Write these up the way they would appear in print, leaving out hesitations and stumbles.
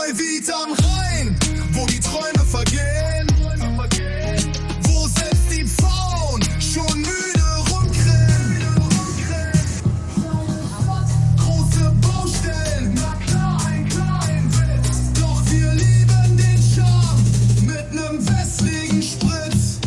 Neuwied am Rhein, wo die Träume vergehen, wo selbst die Pfauen schon müde rumkrähen. Große Baustellen, na klar, ein Kleinwitz, doch wir lieben den Charme mit nem wässrigen Spritz.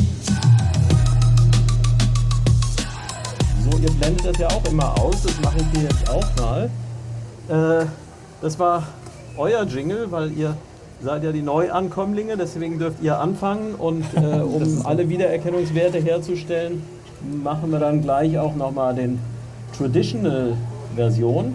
So, ihr blendet das ja auch immer aus, das mache ich hier jetzt auch mal. Das war euer Jingle, weil ihr seid ja die Neuankömmlinge, deswegen dürft ihr anfangen und um alle Wiedererkennungswerte herzustellen, machen wir dann gleich auch nochmal den Traditional-Version.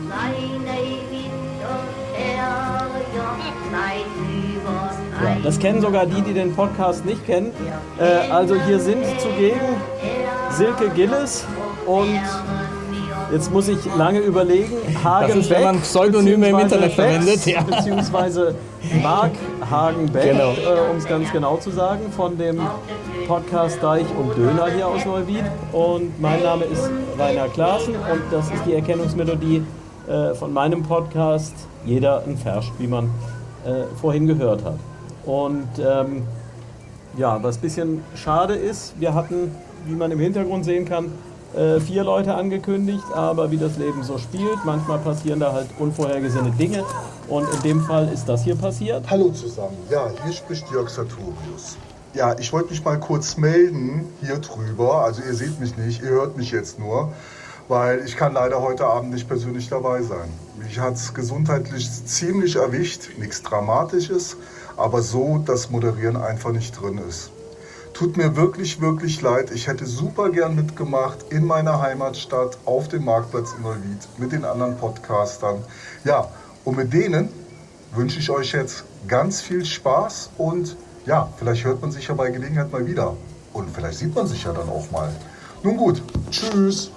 Ja, das kennen sogar die den Podcast nicht kennen. Also hier sind zugegen Silke Gillis und jetzt muss ich lange überlegen, Hagen Das ist, Beck, wenn man Pseudonyme im Internet verwendet, ja. Beziehungsweise Marc Hagen Beck, Genau. um es ganz genau zu sagen, von dem Podcast Deich und Döner hier aus Neuwied. Und mein Name ist Rainer Klaassen und das ist die Erkennungsmelodie von meinem Podcast Jeder ein Verscht, wie man vorhin gehört hat. Und ja, was ein bisschen schade ist, wir hatten, wie man im Hintergrund sehen kann, 4 Leute angekündigt, aber wie das Leben so spielt, manchmal passieren da halt unvorhergesehene Dinge und in dem Fall ist das hier passiert. Hallo zusammen, ja, hier spricht Jörg Sartorius. Ja, ich wollte mich mal kurz melden hier drüber, also ihr seht mich nicht, ihr hört mich jetzt nur, weil ich kann leider heute Abend nicht persönlich dabei sein. Mich hat es gesundheitlich ziemlich erwischt, nichts Dramatisches, aber so, dass Moderieren einfach nicht drin ist. Tut mir wirklich, wirklich leid. Ich hätte super gern mitgemacht in meiner Heimatstadt, auf dem Marktplatz in Neuwied, mit den anderen Podcastern. Ja, und mit denen wünsche ich euch jetzt ganz viel Spaß und ja, vielleicht hört man sich ja bei Gelegenheit mal wieder. Und vielleicht sieht man sich ja dann auch mal. Nun gut, tschüss.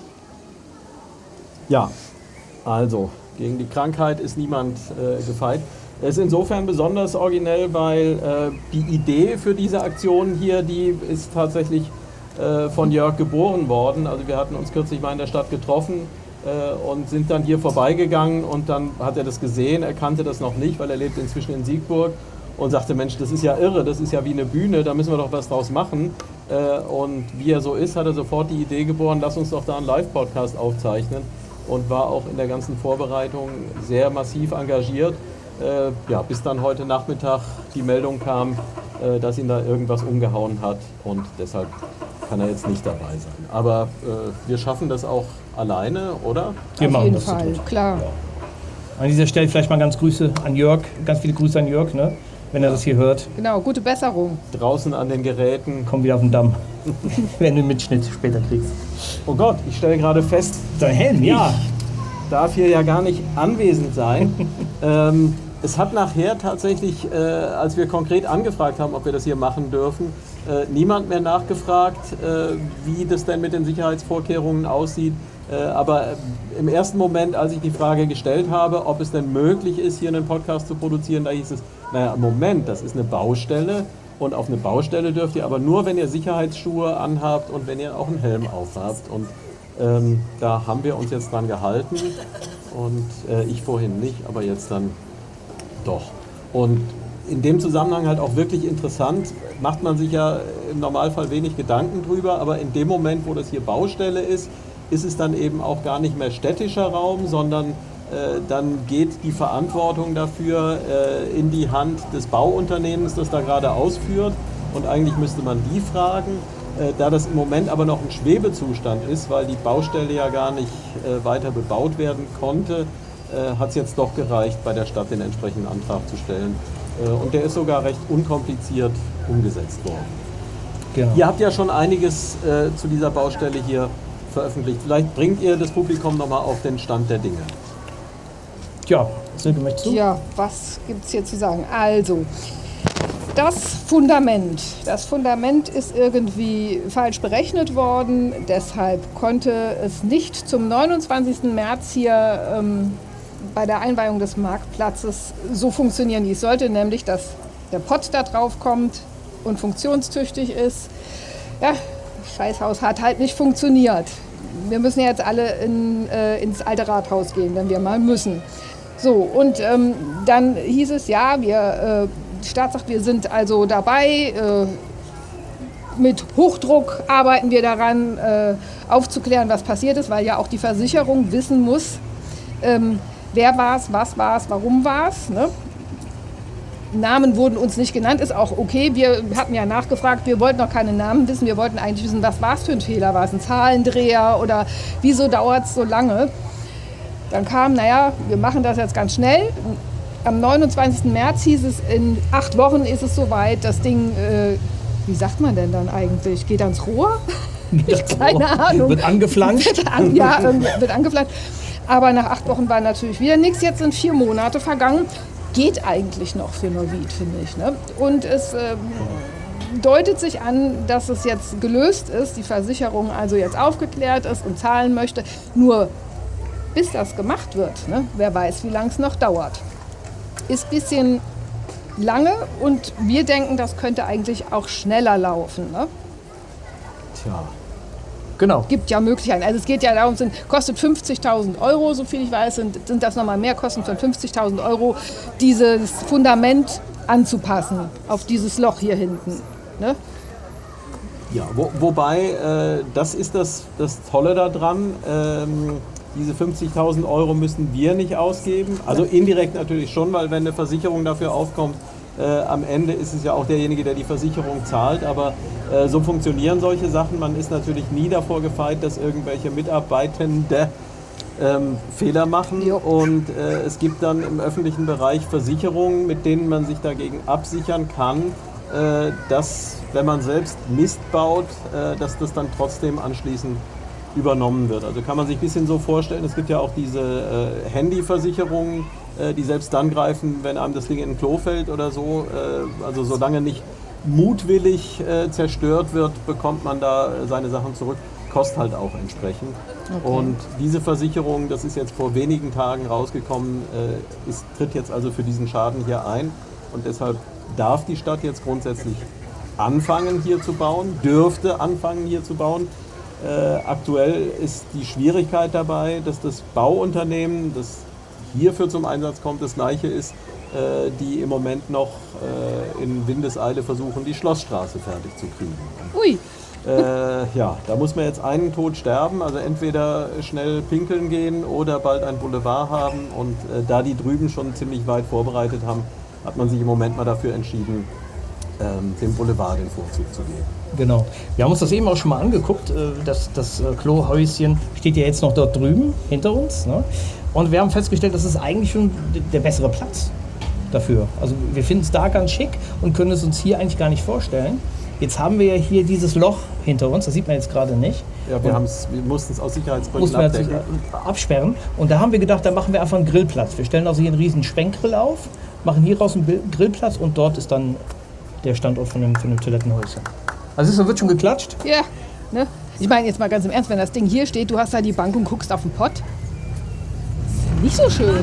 Ja, also gegen die Krankheit ist niemand gefeit. Es ist insofern besonders originell, weil die Idee für diese Aktion hier, die ist tatsächlich von Jörg geboren worden. Also wir hatten uns kürzlich mal in der Stadt getroffen und sind dann hier vorbeigegangen und dann hat er das gesehen, er kannte das noch nicht, weil er lebt inzwischen in Siegburg und sagte, Mensch, das ist ja irre, das ist ja wie eine Bühne, da müssen wir doch was draus machen. Und wie er so ist, hat er sofort die Idee geboren, lass uns doch da einen Live-Podcast aufzeichnen und war auch in der ganzen Vorbereitung sehr massiv engagiert. Ja, bis dann heute Nachmittag die Meldung kam, dass ihn da irgendwas umgehauen hat und deshalb kann er jetzt nicht dabei sein. Aber wir schaffen das auch alleine, oder? Wir Auf jeden das zu Fall, dritt. klar. An dieser Stelle vielleicht mal ganz Grüße an Jörg, ganz viele Grüße an Jörg, ne? Wenn er das hier hört. Genau, gute Besserung. Draußen an den Geräten. Komm wieder auf den Damm, wenn du einen Mitschnitt später kriegst. Oh Gott, ich stelle gerade fest, Dein Helm, ja. ich darf hier ja gar nicht anwesend sein. Es hat nachher tatsächlich, als wir konkret angefragt haben, ob wir das hier machen dürfen, niemand mehr nachgefragt, wie das denn mit den Sicherheitsvorkehrungen aussieht. Aber im ersten Moment, als ich die Frage gestellt habe, ob es denn möglich ist, hier einen Podcast zu produzieren, da hieß es, naja, Moment, das ist eine Baustelle und auf eine Baustelle dürft ihr aber nur, wenn ihr Sicherheitsschuhe anhabt und wenn ihr auch einen Helm aufhabt. Und da haben wir uns jetzt dran gehalten und ich vorhin nicht, aber jetzt dann doch. Und in dem Zusammenhang halt auch wirklich interessant, macht man sich ja im Normalfall wenig Gedanken drüber, aber in dem Moment, wo das hier Baustelle ist es dann eben auch gar nicht mehr städtischer Raum, sondern dann geht die Verantwortung dafür in die Hand des Bauunternehmens, das da gerade ausführt. Und eigentlich müsste man die fragen, da das im Moment aber noch ein Schwebezustand ist, weil die Baustelle ja gar nicht weiter bebaut werden konnte, hat es jetzt doch gereicht, bei der Stadt den entsprechenden Antrag zu stellen. Und der ist sogar recht unkompliziert umgesetzt worden. Genau. Ihr habt ja schon einiges zu dieser Baustelle hier veröffentlicht. Vielleicht bringt ihr das Publikum nochmal auf den Stand der Dinge. Tja, Silke, möchtest du? Ja, was gibt es hier zu sagen? Also, das Fundament ist irgendwie falsch berechnet worden. Deshalb konnte es nicht zum 29. März hier bei der Einweihung des Marktplatzes so funktionieren, wie es sollte. Nämlich, dass der Pott da drauf kommt und funktionstüchtig ist. Ja, das Scheißhaus hat halt nicht funktioniert. Wir müssen ja jetzt alle ins alte Rathaus gehen, wenn wir mal müssen. So, und dann hieß es, ja, die Stadt sagt, wir sind also dabei, mit Hochdruck arbeiten wir daran, aufzuklären, was passiert ist, weil ja auch die Versicherung wissen muss, wer war es, was war es, warum war es. Ne? Namen wurden uns nicht genannt, ist auch okay. Wir hatten ja nachgefragt, wir wollten noch keine Namen wissen, wir wollten eigentlich wissen, was war es für ein Fehler, war es ein Zahlendreher oder wieso dauert es so lange. Dann kam, naja, wir machen das jetzt ganz schnell. Am 29. März hieß es, in 8 Wochen ist es soweit, das Ding, wie sagt man denn dann eigentlich, geht ans Rohr? Keine Ahnung. Wird angeflanscht? Ja, wird angeflanscht. Aber nach 8 Wochen war natürlich wieder nichts. Jetzt sind 4 Monate vergangen. Geht eigentlich noch für Neuwied, finde ich. Ne? Und es deutet sich an, dass es jetzt gelöst ist, die Versicherung also jetzt aufgeklärt ist und zahlen möchte. Nur bis das gemacht wird, ne? Wer weiß, wie lange es noch dauert. Ist ein bisschen lange und wir denken, das könnte eigentlich auch schneller laufen. Ne? Tja. Genau. Gibt ja Möglichkeiten. Also es geht ja darum, kostet 50.000 €, so viel ich weiß, sind das nochmal mehr Kosten von 50.000 €, dieses Fundament anzupassen auf dieses Loch hier hinten. Ne? Ja, wobei, das ist das Tolle daran, diese 50.000 € müssen wir nicht ausgeben, also indirekt natürlich schon, weil wenn eine Versicherung dafür aufkommt, am Ende ist es ja auch derjenige, der die Versicherung zahlt, aber so funktionieren solche Sachen. Man ist natürlich nie davor gefeit, dass irgendwelche Mitarbeitende Fehler machen. Jo. Und es gibt dann im öffentlichen Bereich Versicherungen, mit denen man sich dagegen absichern kann, dass, wenn man selbst Mist baut, dass das dann trotzdem anschließend übernommen wird. Also kann man sich ein bisschen so vorstellen, es gibt ja auch diese Handyversicherungen, die selbst dann greifen, wenn einem das Ding in ein Klo fällt oder so. Also solange nicht mutwillig zerstört wird, bekommt man da seine Sachen zurück. Kostet halt auch entsprechend. Okay. Und diese Versicherung, das ist jetzt vor wenigen Tagen rausgekommen, tritt jetzt also für diesen Schaden hier ein. Und deshalb darf die Stadt jetzt grundsätzlich anfangen hier zu bauen, dürfte anfangen hier zu bauen. Aktuell ist die Schwierigkeit dabei, dass das Bauunternehmen, das hierfür zum Einsatz kommt, das gleiche ist, die im Moment noch in Windeseile versuchen, die Schlossstraße fertig zu kriegen. Ui, Ja, da muss man jetzt einen Tod sterben, also entweder schnell pinkeln gehen oder bald ein Boulevard haben. Und da die drüben schon ziemlich weit vorbereitet haben, hat man sich im Moment mal dafür entschieden, dem Boulevard den Vorzug zu geben. Genau. Wir haben uns das eben auch schon mal angeguckt. Das Klohäuschen steht ja jetzt noch dort drüben hinter uns. Ne? Und wir haben festgestellt, das ist eigentlich schon der bessere Platz dafür. Also wir finden es da ganz schick und können es uns hier eigentlich gar nicht vorstellen. Jetzt haben wir ja hier dieses Loch hinter uns, das sieht man jetzt gerade nicht. Ja, wir mussten es aus Sicherheitsgründen Mussten wir jetzt abdecken. absperren. Und da haben wir gedacht, da machen wir einfach einen Grillplatz. Wir stellen also hier einen riesen Schwenkgrill auf, machen hier raus einen Grillplatz und dort ist dann der Standort von dem Toilettenhäuschen. Also es wird schon geklatscht. ja. Ne? Ich meine jetzt mal ganz im Ernst, wenn das Ding hier steht, du hast da die Bank und guckst auf den Pott. Das ist nicht so schön.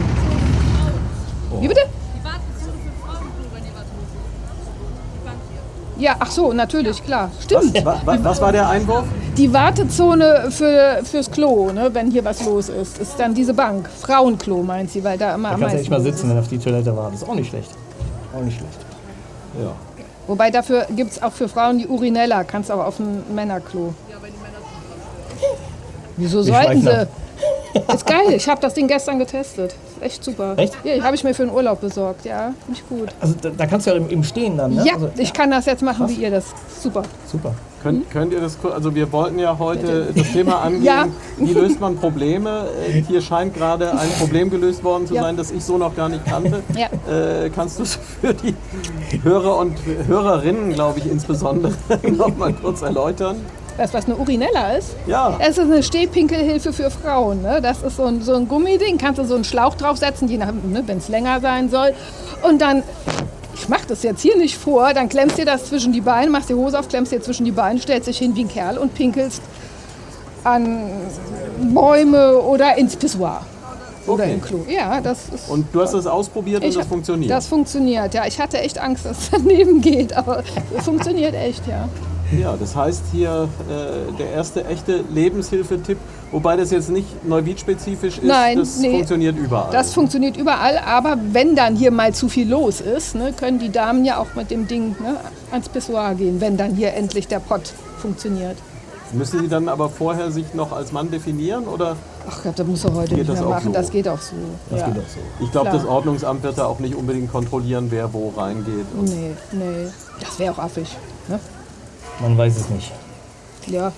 Wie bitte? Die Wartezone für Frauenklo, wenn ihr was holt. Die Bank hier. Ja, ach so, natürlich, klar. Stimmt. Was war der Einwurf? Die Wartezone fürs Klo, ne, wenn hier was los ist, ist dann diese Bank. Frauenklo meint sie, weil da immer Da am kannst du meisten echt mal los sitzen, wenn du auf die Toilette wartest. Ist auch nicht schlecht. Auch nicht schlecht. Ja. ist. Wobei dafür gibt es auch für Frauen die Urinella, kannst aber auf ein Männerklo. Ja, weil die Männer sind Wieso Die sollten Schweichner. sie? Ist geil, ich habe das Ding gestern getestet. Ist echt super. Echt? Ja, habe ich mir für den Urlaub besorgt, ja. Nicht gut. Also da kannst du ja im Stehen dann, ne? Ja, Also, ich kann das jetzt machen wie ihr das. Super. super. Könnt ihr das kurz, also wir wollten ja heute das Thema angehen, Ja. wie löst man Probleme? Hier scheint gerade ein Problem gelöst worden zu Ja. sein, das ich so noch gar nicht kannte. Ja. Kannst du es für die Hörer und Hörerinnen, glaube ich, insbesondere noch mal kurz erläutern? Weißt du, was eine Urinella ist? Ja. Es ist eine Stehpinkelhilfe für Frauen. Ne? Das ist so ein Gummiding, kannst du so einen Schlauch draufsetzen, je nach, ne, wenn es länger sein soll. Und dann, ich mache das jetzt hier nicht vor, dann klemmst dir das zwischen die Beine, machst die Hose auf, klemmst dir zwischen die Beine, stellst dich hin wie ein Kerl und pinkelst an Bäume oder ins Pissoir. Oder Okay. im Klo. Ja, das ist... Und du hast das ausprobiert und das funktioniert? Das funktioniert, ja. Ich hatte echt Angst, dass es daneben geht, aber es funktioniert echt, ja. Ja, das heißt hier der erste echte Lebenshilfetipp, Wobei das jetzt nicht Neuwied-spezifisch ist, Nein, das nee. funktioniert überall. Das funktioniert überall, aber wenn dann hier mal zu viel los ist, ne, können die Damen ja auch mit dem Ding, ne, ans Pissoir gehen, wenn dann hier endlich der Pott funktioniert. Müssen Sie dann aber vorher sich noch als Mann definieren oder? Ach Gott, das muss er heute Geht nicht das mehr auch machen. so? Das geht auch so. Das ja. geht auch so. Ich glaube, Klar. das Ordnungsamt wird da auch nicht unbedingt kontrollieren, wer wo reingeht. Nee, das wäre auch affig. Ne? Man weiß es nicht. Ja,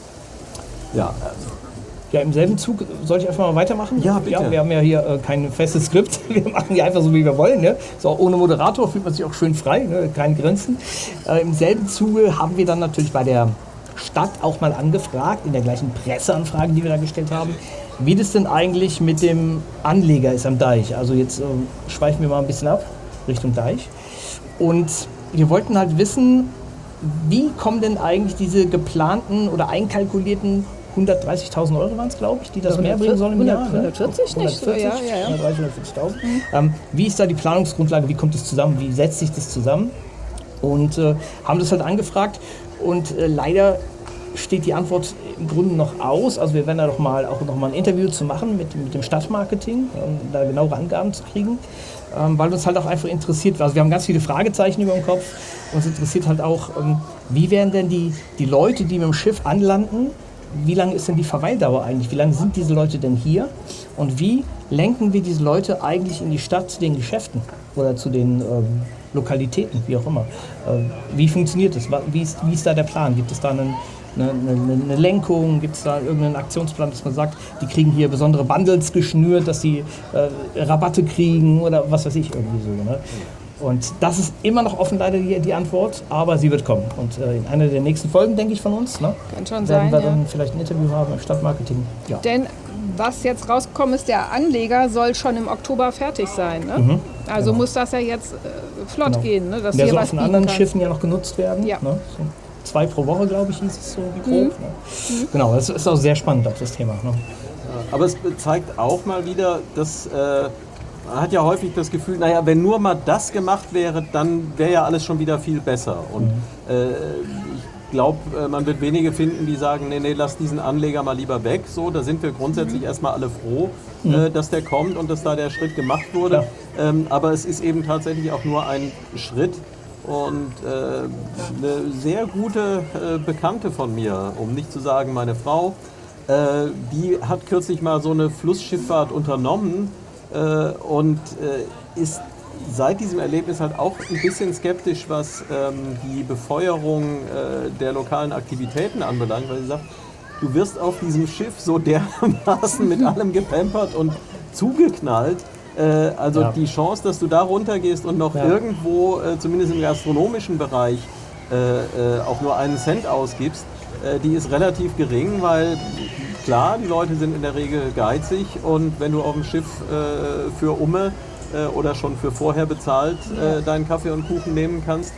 Ja, Ja, im selben Zug soll ich einfach mal weitermachen? Ja, bitte. Ja, wir haben ja hier kein festes Skript. Wir machen ja einfach so, wie wir wollen. Ne? So, ohne Moderator fühlt man sich auch schön frei, ne? Keine Grenzen. Im selben Zuge haben wir dann natürlich bei der Stadt auch mal angefragt, in der gleichen Presseanfrage, die wir da gestellt haben, wie das denn eigentlich mit dem Anleger ist am Deich. Also jetzt schweifen wir mal ein bisschen ab, Richtung Deich. Und wir wollten halt wissen, wie kommen denn eigentlich diese geplanten oder einkalkulierten 130.000 Euro waren es, glaube ich, die das mehr bringen sollen im Jahr. 140 ne? nicht? 140, Ja. 130.000, 140.000. Wie ist da die Planungsgrundlage? Wie kommt es zusammen? Wie setzt sich das zusammen? Und haben das halt angefragt. Und leider steht die Antwort im Grunde noch aus. Also wir werden da auch noch mal ein Interview zu machen mit dem Stadtmarketing, um da genauere Angaben zu kriegen. Weil uns halt auch einfach interessiert, also wir haben ganz viele Fragezeichen über dem Kopf. Uns interessiert halt auch, wie werden denn die Leute, die mit dem Schiff anlanden, wie lange ist denn die Verweildauer eigentlich? Wie lange sind diese Leute denn hier? Und wie lenken wir diese Leute eigentlich in die Stadt zu den Geschäften oder zu den Lokalitäten, wie auch immer? Wie funktioniert das? Wie ist da der Plan? Gibt es da eine Lenkung? Gibt es da irgendeinen Aktionsplan, dass man sagt, die kriegen hier besondere Bundles geschnürt, dass sie Rabatte kriegen oder was weiß ich, irgendwie so. Ne? Und das ist immer noch offen, leider die Antwort, aber sie wird kommen. Und in einer der nächsten Folgen, denke ich, von uns, ne, Kann schon werden sein, wir ja. dann vielleicht ein Interview haben im Stadtmarketing. Ja. Denn was jetzt rausgekommen ist, der Anleger soll schon im Oktober fertig sein. Ne? Also muss das ja jetzt flott gehen, ne? Dass Der hier soll was auf den bieten anderen kann. Schiffen ja noch genutzt werden. Ja. Ne? So 2 pro Woche, glaube ich, hieß es so grob. Ne? Genau, das ist auch sehr spannend, auch das Thema. Ne? aber es zeigt auch mal wieder, dass man hat ja häufig das Gefühl, naja, wenn nur mal das gemacht wäre, dann wäre ja alles schon wieder viel besser. Und ich glaube, man wird wenige finden, die sagen, nee, lass diesen Anleger mal lieber weg. So, da sind wir grundsätzlich erstmal alle froh, dass der kommt und dass da der Schritt gemacht wurde. Aber es ist eben tatsächlich auch nur ein Schritt. Und eine sehr gute Bekannte von mir, um nicht zu sagen meine Frau, die hat kürzlich mal so eine Flussschifffahrt unternommen und ist seit diesem Erlebnis halt auch ein bisschen skeptisch, was die Befeuerung der lokalen Aktivitäten anbelangt, weil sie sagt, du wirst auf diesem Schiff so dermaßen mit allem gepampert und zugeknallt. Also die Chance, dass du da runtergehst und noch irgendwo, zumindest im gastronomischen Bereich, auch nur einen Cent ausgibst, die ist relativ gering, weil klar, die Leute sind in der Regel geizig und wenn du auf dem Schiff für Umme oder schon für vorher bezahlt deinen Kaffee und Kuchen nehmen kannst,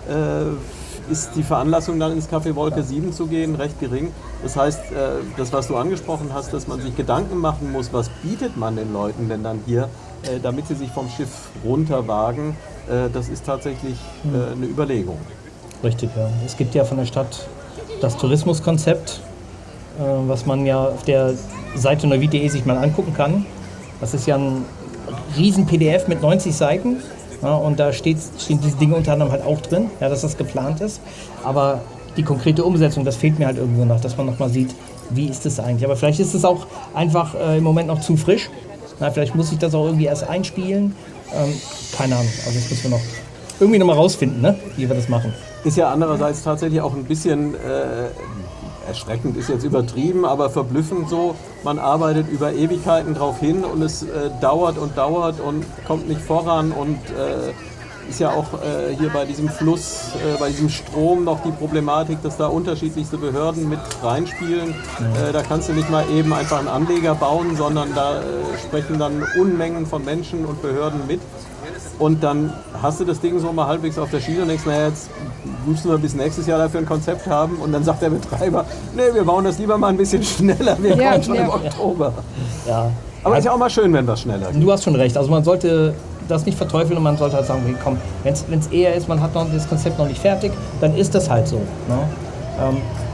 ist die Veranlassung dann ins Café Wolke 7 zu gehen recht gering. Das heißt, das was du angesprochen hast, dass man sich Gedanken machen muss, was bietet man den Leuten denn dann hier, damit sie sich vom Schiff runterwagen, das ist tatsächlich eine Überlegung. Richtig, ja. Es gibt ja von der Stadt das Tourismuskonzept, was man ja auf der Seite neuwied.de sich mal angucken kann. Das ist ja ein riesen PDF mit 90 Seiten. Ja, und da stehen diese Dinge unter anderem halt auch drin, ja, dass das geplant ist. Aber die konkrete Umsetzung, das fehlt mir halt irgendwo noch, dass man nochmal sieht, wie ist das eigentlich. Aber vielleicht ist es auch einfach im Moment noch zu frisch. Na, vielleicht muss ich das auch irgendwie erst einspielen. Keine Ahnung, also das müssen wir noch irgendwie nochmal rausfinden, ne? Wie wir das machen. Ist ja andererseits tatsächlich auch ein bisschen erschreckend, ist jetzt übertrieben, aber verblüffend so. Man arbeitet über Ewigkeiten drauf hin und es dauert und kommt nicht voran und ist ja auch hier bei diesem Fluss, bei diesem Strom noch die Problematik, dass da unterschiedlichste Behörden mit reinspielen. Da kannst du nicht mal eben einfach einen Anleger bauen, sondern da sprechen dann Unmengen von Menschen und Behörden mit. Und dann hast du das Ding so mal halbwegs auf der Schiene und denkst, naja, jetzt müssen wir bis nächstes Jahr dafür ein Konzept haben. Und dann sagt der Betreiber, nee, wir bauen das lieber mal ein bisschen schneller, wir kommen schon im Oktober. Ja. Aber ist ja auch mal schön, wenn was schneller geht. Du hast schon recht, also man sollte das nicht verteufeln und man sollte halt sagen, okay, komm, wenn es eher ist, man hat noch das Konzept noch nicht fertig, dann ist das halt so. Ne?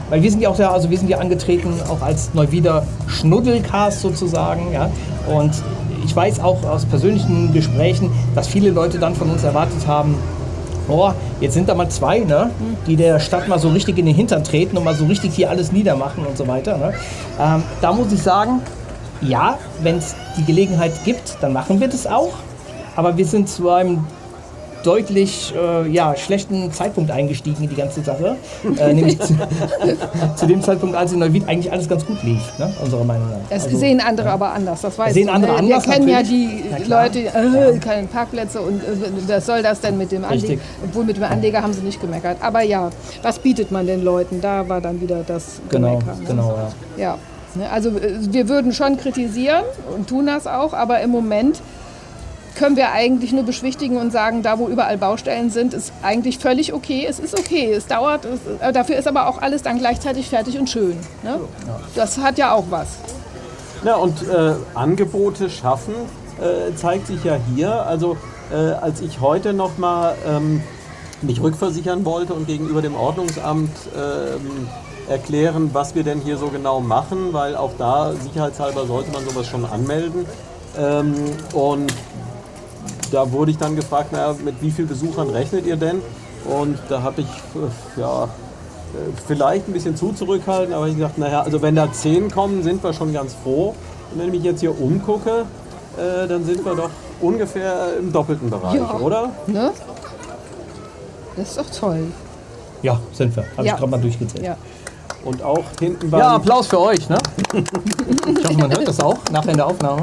Weil wir sind ja auch da, also wir sind ja angetreten auch als Neuwieder Schnuddelcast sozusagen, ja. Und ich weiß auch aus persönlichen Gesprächen, dass viele Leute dann von uns erwartet haben, oh, jetzt sind da mal zwei, ne, die der Stadt mal so richtig in den Hintern treten und mal so richtig hier alles niedermachen und so weiter. Ne. Da muss ich sagen, ja, wenn es die Gelegenheit gibt, dann machen wir das auch. Aber wir sind zu einem deutlich schlechten Zeitpunkt eingestiegen in die ganze Sache. Nämlich zu dem Zeitpunkt, als in Neuwied eigentlich alles ganz gut lief, ne? Unserer Meinung nach. Das sehen andere aber anders, das weiß ich. Sehen andere anders, Wir kennen ja natürlich. die Leute, keine Parkplätze und was soll das denn mit dem Anleger? Richtig. Obwohl mit dem Anleger haben sie nicht gemeckert. Aber ja, was bietet man den Leuten? Da war dann wieder das Genau, Gemecker. Ne? genau, ja. Ja, ne, also wir würden schon kritisieren und tun das auch, aber im Moment können wir eigentlich nur beschwichtigen und sagen, da wo überall Baustellen sind, ist eigentlich völlig okay. Es ist okay, es dauert, dafür ist aber auch alles dann gleichzeitig fertig und schön. Ne? Das hat ja auch was. Ja, und Angebote schaffen zeigt sich ja hier. Also als ich heute nochmal mich rückversichern wollte und gegenüber dem Ordnungsamt erklären, was wir denn hier so genau machen, weil auch da sicherheitshalber sollte man sowas schon anmelden. Und da wurde ich dann gefragt, naja, mit wie vielen Besuchern rechnet ihr denn? Und da habe ich vielleicht ein bisschen zu zurückhalten, aber ich gesagt, naja, also wenn da 10 kommen, sind wir schon ganz froh. Und wenn ich mich jetzt hier umgucke, dann sind wir doch ungefähr im doppelten Bereich, Ja. oder? Ne? Das ist doch toll. Ja, sind wir. Habe Ja. ich gerade mal durchgezählt. Ja. Und auch hinten waren... Ja, Applaus für euch, ne? Ich hoffe, man hört das auch nachher in der Aufnahme.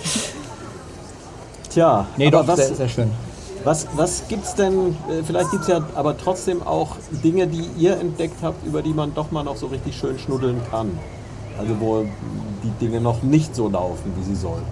Tja, Nee, aber doch, sehr, sehr schön. was gibt's denn, vielleicht gibt es ja aber trotzdem auch Dinge, die ihr entdeckt habt, über die man doch mal noch so richtig schön schnuddeln kann. Also wo die Dinge noch nicht so laufen, wie sie sollten.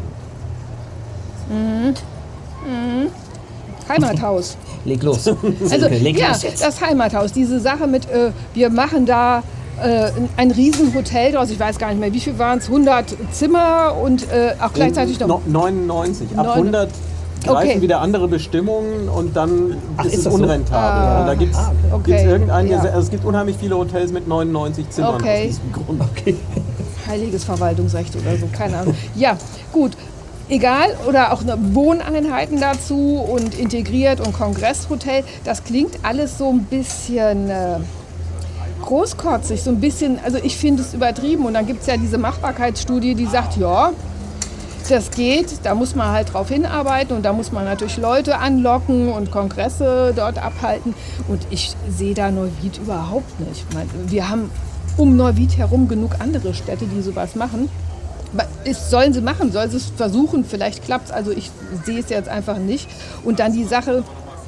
Heimathaus. Leg los. Also Leg ja, los jetzt. das Heimathaus, diese Sache mit, wir machen da ein Riesenhotel draus, ich weiß gar nicht mehr, wie viel waren es, 100 Zimmer und auch gleichzeitig noch... 99. Ab 9. 100 greifen Okay. wieder andere Bestimmungen und dann Ach, ist ist es das so? unrentabel. Also da gibt es okay. irgendeinen, Ja. also es gibt unheimlich viele Hotels mit 99 Zimmern Okay. aus diesem Grund. Heiliges Verwaltungsrecht oder so, keine Ahnung. Ja, gut. Egal, oder auch Wohneinheiten dazu und integriert und Kongresshotel, das klingt alles so ein bisschen großkotzig, so ein bisschen, also ich finde es übertrieben. Und dann gibt es ja diese Machbarkeitsstudie, die sagt, ja, das geht, da muss man halt drauf hinarbeiten und da muss man natürlich Leute anlocken und Kongresse dort abhalten. Und ich sehe da Neuwied überhaupt nicht. Ich meine, wir haben um Neuwied herum genug andere Städte, die sowas machen. Sollen sie machen, sollen sie es versuchen, vielleicht klappt es. Also ich sehe es jetzt einfach nicht. Und dann die Sache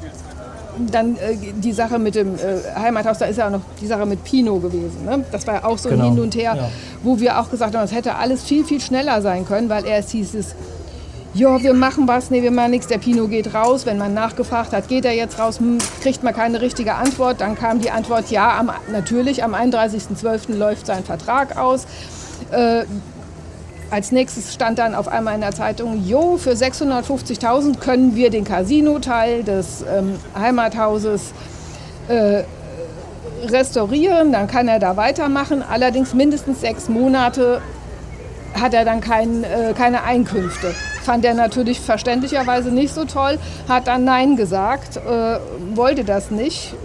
mit dem Heimathaus, da ist ja auch noch die Sache mit Pino gewesen. Ne? Das war ja auch so ein Genau, Hin und Her, ja. wo wir auch gesagt haben, das hätte alles viel, viel schneller sein können, weil erst hieß es, ja, wir machen was, nee, wir machen nichts, der Pino geht raus. Wenn man nachgefragt hat, geht er jetzt raus, kriegt man keine richtige Antwort. Dann kam die Antwort, ja, natürlich, am 31.12. läuft sein Vertrag aus. Als nächstes stand dann auf einmal in der Zeitung, jo, für 650.000 können wir den Casino-Teil des Heimathauses restaurieren, dann kann er da weitermachen. Allerdings mindestens 6 Monate hat er dann keine Einkünfte. Fand er natürlich verständlicherweise nicht so toll, hat dann Nein gesagt, wollte das nicht.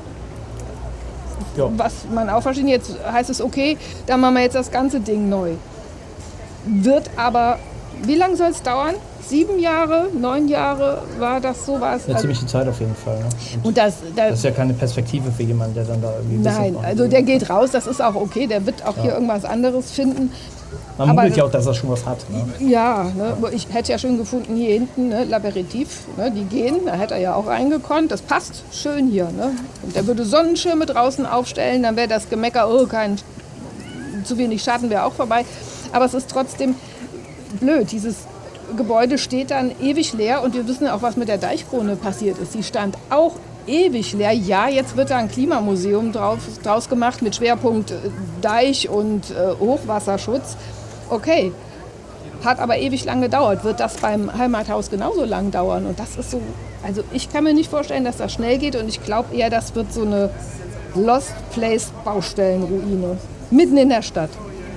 Ja. Was man auch versteht, jetzt heißt es, okay, dann machen wir jetzt das ganze Ding neu. Wird aber, wie lange soll es dauern? 7 Jahre, 9 Jahre war das sowas? Eine ziemliche Zeit auf jeden Fall. Ne? Und Und das das ist ja keine Perspektive für jemanden, der dann da irgendwie... nein, Wissen also der geht raus, das ist auch okay, der wird auch hier irgendwas anderes finden. Man aber- munkelt ja auch, dass er schon was hat. Ne? Ja, ne, ich hätte ja schön gefunden, hier hinten, ne, L'Aperitif, ne, die gehen, da hätte er ja auch reingekonnt, das passt schön hier. Ne? Und der würde Sonnenschirme draußen aufstellen, dann wäre das Gemecker, oh, zu wenig Schatten wäre auch vorbei. Aber es ist trotzdem blöd, dieses Gebäude steht dann ewig leer und wir wissen ja auch, was mit der Deichkrone passiert ist. Die stand auch ewig leer. Ja, jetzt wird da ein Klimamuseum draus gemacht mit Schwerpunkt Deich und Hochwasserschutz. Okay, hat aber ewig lang gedauert. Wird das beim Heimathaus genauso lang dauern? Und das ist so, also ich kann mir nicht vorstellen, dass das schnell geht und ich glaube eher, das wird so eine Lost Place Baustellenruine. Mitten in der Stadt.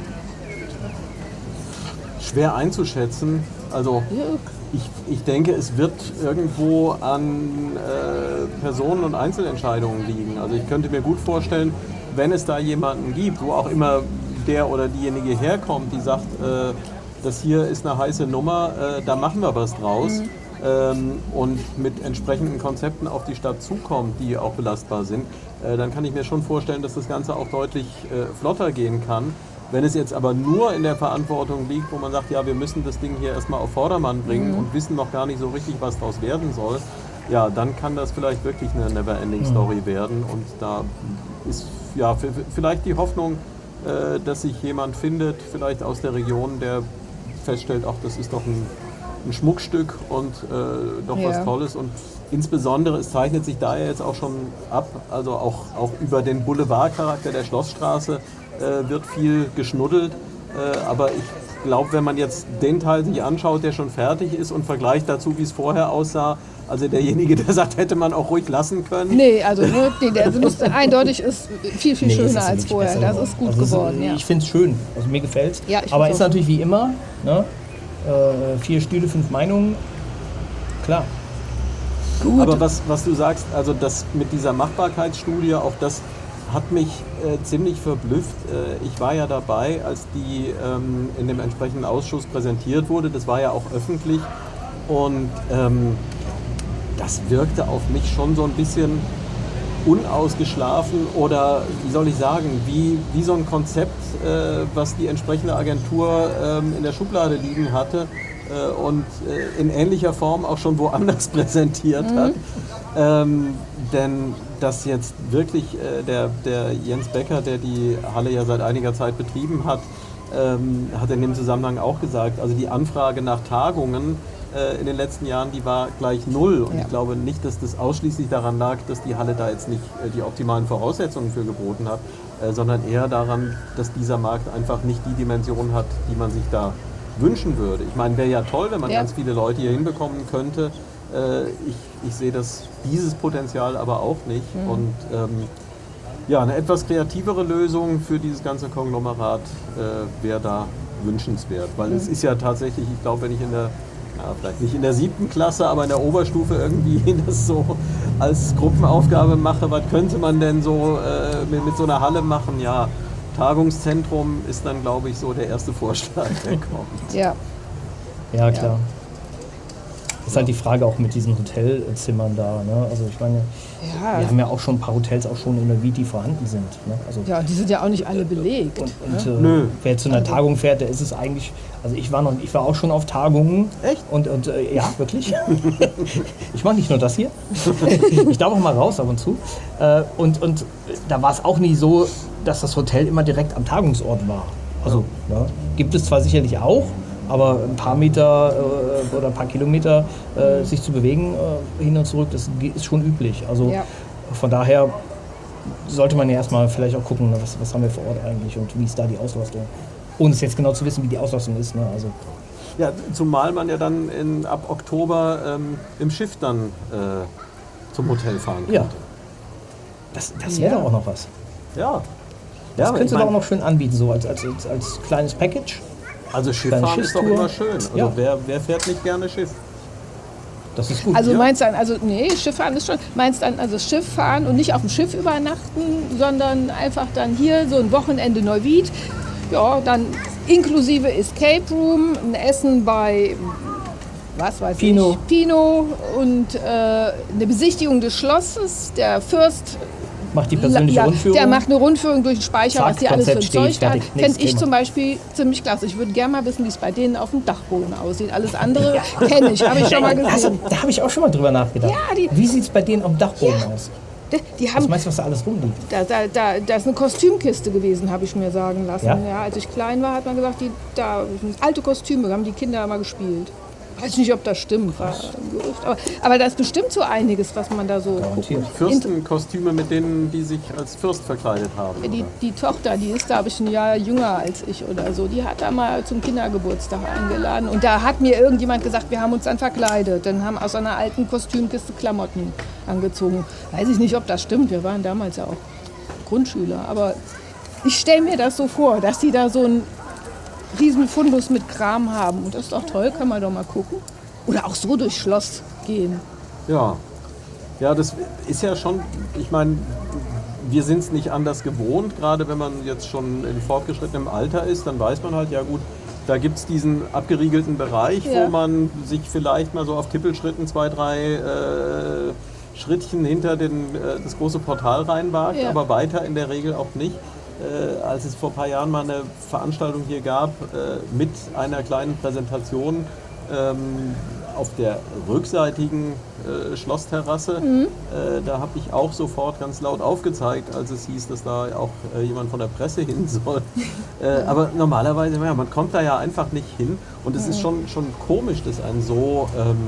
Schwer einzuschätzen. Also ich denke, es wird irgendwo an Personen und Einzelentscheidungen liegen. Also ich könnte mir gut vorstellen, wenn es da jemanden gibt, wo auch immer der oder diejenige herkommt, die sagt, das hier ist eine heiße Nummer, da machen wir was draus. Und mit entsprechenden Konzepten auf die Stadt zukommt, die auch belastbar sind, dann kann ich mir schon vorstellen, dass das Ganze auch deutlich flotter gehen kann. Wenn es jetzt aber nur in der Verantwortung liegt, wo man sagt, ja, wir müssen das Ding hier erstmal auf Vordermann bringen und wissen noch gar nicht so richtig, was daraus werden soll, ja, dann kann das vielleicht wirklich eine Never-Ending-Story werden. Und da ist ja vielleicht die Hoffnung, dass sich jemand findet, vielleicht aus der Region, der feststellt, ach, das ist doch ein Schmuckstück und doch was Tolles. Und insbesondere, es zeichnet sich da ja jetzt auch schon ab, also auch über den Boulevardcharakter der Schlossstraße wird viel geschnuddelt. Aber ich glaube, wenn man jetzt den Teil sich anschaut, der schon fertig ist und vergleicht dazu, wie es vorher aussah, also derjenige, der sagt, hätte man auch ruhig lassen können. Nee, also der müsste eindeutig ist viel, viel schöner als vorher. Das ist gut geworden. Ja. Ich finde es schön, also mir gefällt es. Ja, aber ist natürlich wie immer, ne? 4 Stühle, 5 Meinungen, klar. Gut. Aber was du sagst, also das mit dieser Machbarkeitsstudie, auch das hat mich ziemlich verblüfft. Ich war ja dabei, als die in dem entsprechenden Ausschuss präsentiert wurde. Das war ja auch öffentlich und das wirkte auf mich schon so ein bisschen unausgeschlafen oder, wie soll ich sagen, wie so ein Konzept, was die entsprechende Agentur in der Schublade liegen hatte und in ähnlicher Form auch schon woanders präsentiert hat. Denn dass jetzt wirklich der Jens Becker, der die Halle ja seit einiger Zeit betrieben hat, hat in dem Zusammenhang auch gesagt, also die Anfrage nach Tagungen in den letzten Jahren, die war gleich 0. Und ich glaube nicht, dass das ausschließlich daran lag, dass die Halle da jetzt nicht die optimalen Voraussetzungen für geboten hat, sondern eher daran, dass dieser Markt einfach nicht die Dimension hat, die man sich da wünschen würde. Ich meine, wäre ja toll, wenn man ganz viele Leute hier hinbekommen könnte. Ich sehe dieses Potenzial aber auch nicht. Und ja, eine etwas kreativere Lösung für dieses ganze Konglomerat wäre da wünschenswert. Weil es ist ja tatsächlich, ich glaube, wenn ich vielleicht nicht in der 7. Klasse, aber in der Oberstufe irgendwie das so als Gruppenaufgabe mache, was könnte man denn so mit so einer Halle machen? Ja, Tagungszentrum ist dann, glaube ich, so der erste Vorschlag, der kommt. Ja. Ja, klar. Das ist halt die Frage auch mit diesen Hotelzimmern da. Ne? Also ich meine, wir haben ja auch schon ein paar Hotels auch schon in der Viti vorhanden sind. Ne? Also Ja, die sind ja auch nicht alle belegt. Und wer zu einer Tagung fährt, der ist es eigentlich. Also ich war auch schon auf Tagungen. Echt? Und ja, wirklich. Ich mache nicht nur das hier. Ich darf auch mal raus ab und zu. Und da war es auch nie so, dass das Hotel immer direkt am Tagungsort war. Also gibt es zwar sicherlich auch, aber ein paar Meter oder ein paar Kilometer sich zu bewegen hin und zurück, das ist schon üblich. Also von daher sollte man ja erstmal vielleicht auch gucken, was haben wir vor Ort eigentlich und wie ist da die Auslastung. Ohne es jetzt genau zu wissen, wie die Auslastung ist. Ne? Also. Ja, zumal man ja dann ab Oktober im Schiff dann zum Hotel fahren kann. Ja, das wäre doch auch noch was. Ja. Das ja, könntest du doch auch noch schön anbieten, so als kleines Package. Also Schifffahren ist doch immer schön. Also Ja. wer fährt nicht gerne Schiff? Das ist gut. Also meinst du dann, Schifffahren ist schon, meinst dann also Schiff fahren und nicht auf dem Schiff übernachten, sondern einfach dann hier so ein Wochenende Neuwied, ja, dann inklusive Escape Room, ein Essen bei, was weiß Pino. ich, Pino und eine Besichtigung des Schlosses, der Fürst Macht die persönliche Rundführung. Der macht eine Rundführung durch den Speicher, Zack, was die alles für ein Konzept steht, Zeug da hat. fertig, nächstes Fände ich Thema. zum Beispiel ziemlich klasse. Ich würde gerne mal wissen, wie es bei denen auf dem Dachboden aussieht. Alles andere kenne ich, habe ich schon mal gesehen. Da habe ich auch schon mal drüber nachgedacht. Ja, wie sieht es bei denen am Dachboden aus? Die Was haben, meinst du, was da alles rumliegt? da ist eine Kostümkiste gewesen, habe ich mir sagen lassen. Ja? Ja, als ich klein war, hat man gesagt, da alte Kostüme, haben die Kinder immer gespielt. Weiß nicht, ob das stimmt, war ein Gerücht. Aber da ist bestimmt so einiges, was man da so Garantiert. Fürstenkostüme, mit denen die sich als Fürst verkleidet haben. Die Tochter, die ist, glaube ich, ein Jahr jünger als ich oder so, die hat da mal zum Kindergeburtstag eingeladen. Und da hat mir irgendjemand gesagt, wir haben uns dann verkleidet. Dann haben aus einer alten Kostümkiste Klamotten angezogen. Weiß ich nicht, ob das stimmt, wir waren damals ja auch Grundschüler, aber ich stelle mir das so vor, dass die da so einen riesen Fundus mit Kram haben. Und das ist doch toll, kann man doch mal gucken. Oder auch so durchs Schloss gehen. Ja. Ja, das ist ja schon, ich meine, wir sind es nicht anders gewohnt, gerade wenn man jetzt schon in fortgeschrittenem Alter ist, dann weiß man halt, ja gut, da gibt es diesen abgeriegelten Bereich, Ja. wo man sich vielleicht mal so auf Tippelschritten 2, 3 Schrittchen hinter das große Portal reinwagt, Ja. aber weiter in der Regel auch nicht. Als es vor ein paar Jahren mal eine Veranstaltung hier gab mit einer kleinen Präsentation auf der rückseitigen Schlossterrasse, da habe ich auch sofort ganz laut aufgezeigt, als es hieß, dass da auch jemand von der Presse hin soll. Aber normalerweise, ja, man kommt da ja einfach nicht hin und es ist schon komisch, dass ein so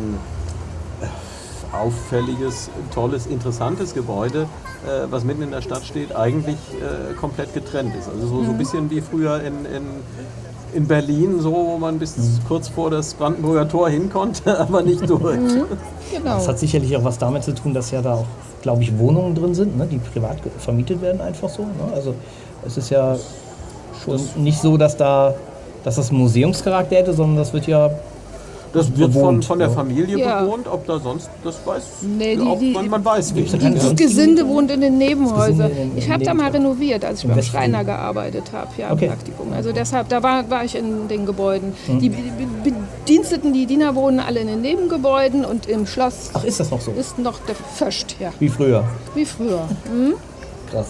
auffälliges, tolles, interessantes Gebäude, was mitten in der Stadt steht, eigentlich komplett getrennt ist. Also so ein bisschen wie früher in Berlin, so wo man bis kurz vor das Brandenburger Tor hin konnte, aber nicht durch. Genau. Das hat sicherlich auch was damit zu tun, dass ja da auch, glaube ich, Wohnungen drin sind, ne, die privat vermietet werden, einfach so. Ne? Also es ist ja schon nicht so, dass das Museumscharakter hätte, sondern das wird ja Das wird bewohnt, von der ja. Familie Ja. bewohnt, ob da sonst, das weiß Nee, man weiß nicht. Gibt's da keine Das sonst- Gesinde wohnt in den Nebenhäusern. Das Gesinde in Ich habe da mal Nebenhäusern. renoviert, als ich Im beim Westflügel. Schreiner gearbeitet habe, ja, im Okay. Praktikum. Also deshalb, da war ich in den Gebäuden. Die Bediensteten, die Diener wohnen alle in den Nebengebäuden und im Schloss Ach, ist das noch so? ist noch der Föscht, ja, Wie früher. wie früher. Krass.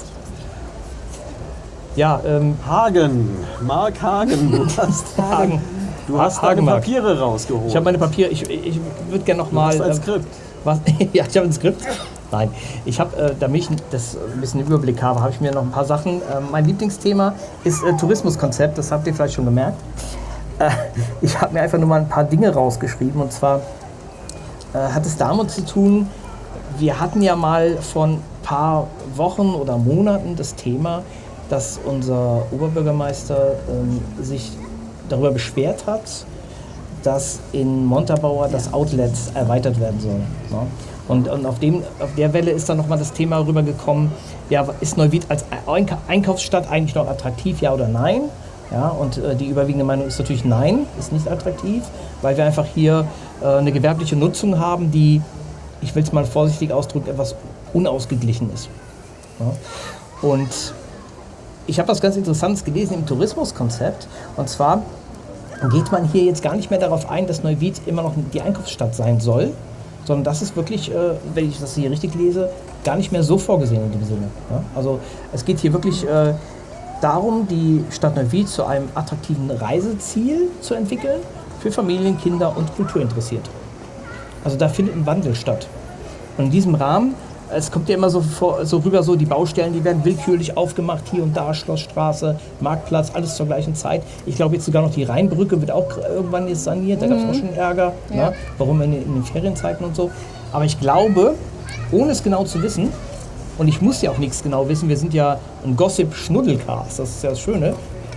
Ja, Hagen, Mark Hagen, du hast Hagen. deine Hagenmark. Papiere rausgeholt. Ich habe meine Papiere, ich würde gerne noch Du mal... hast ein Skript. Was? Ja, ich habe ein Skript. Nein, ich habe, damit ich das ein bisschen Überblick habe, habe ich mir noch ein paar Sachen. Mein Lieblingsthema ist Tourismuskonzept, das habt ihr vielleicht schon gemerkt. Ich habe mir einfach nur mal ein paar Dinge rausgeschrieben und zwar hat es damit zu tun, wir hatten ja mal vor ein paar Wochen oder Monaten das Thema, dass unser Oberbürgermeister sich darüber beschwert hat, dass in Montabaur das Outlet erweitert werden soll. Ne? Und auf der Welle ist dann nochmal das Thema rübergekommen, ja, ist Neuwied als Einkaufsstadt eigentlich noch attraktiv, ja oder nein? Ja, und die überwiegende Meinung ist natürlich nein, ist nicht attraktiv, weil wir einfach hier eine gewerbliche Nutzung haben, die, ich will es mal vorsichtig ausdrücken, etwas unausgeglichen ist. Ja? Und ich habe was ganz Interessantes gelesen im Tourismuskonzept, und zwar geht man hier jetzt gar nicht mehr darauf ein, dass Neuwied immer noch die Einkaufsstadt sein soll, sondern das ist wirklich, wenn ich das hier richtig lese, gar nicht mehr so vorgesehen in dem Sinne. Ja? Also es geht hier wirklich darum, die Stadt Neuwied zu einem attraktiven Reiseziel zu entwickeln für Familien, Kinder und Kulturinteressierte. Also da findet ein Wandel statt. Und in diesem Rahmen, es kommt ja immer so rüber, so die Baustellen, die werden willkürlich aufgemacht, hier und da, Schlossstraße, Marktplatz, alles zur gleichen Zeit. Ich glaube jetzt sogar noch die Rheinbrücke wird auch irgendwann jetzt saniert, da gab es auch schon Ärger, Ja. ne? Warum in den Ferienzeiten und so. Aber ich glaube, ohne es genau zu wissen, und ich muss ja auch nichts genau wissen, wir sind ja ein Gossip-Schnuddelcast, das ist ja das Schöne,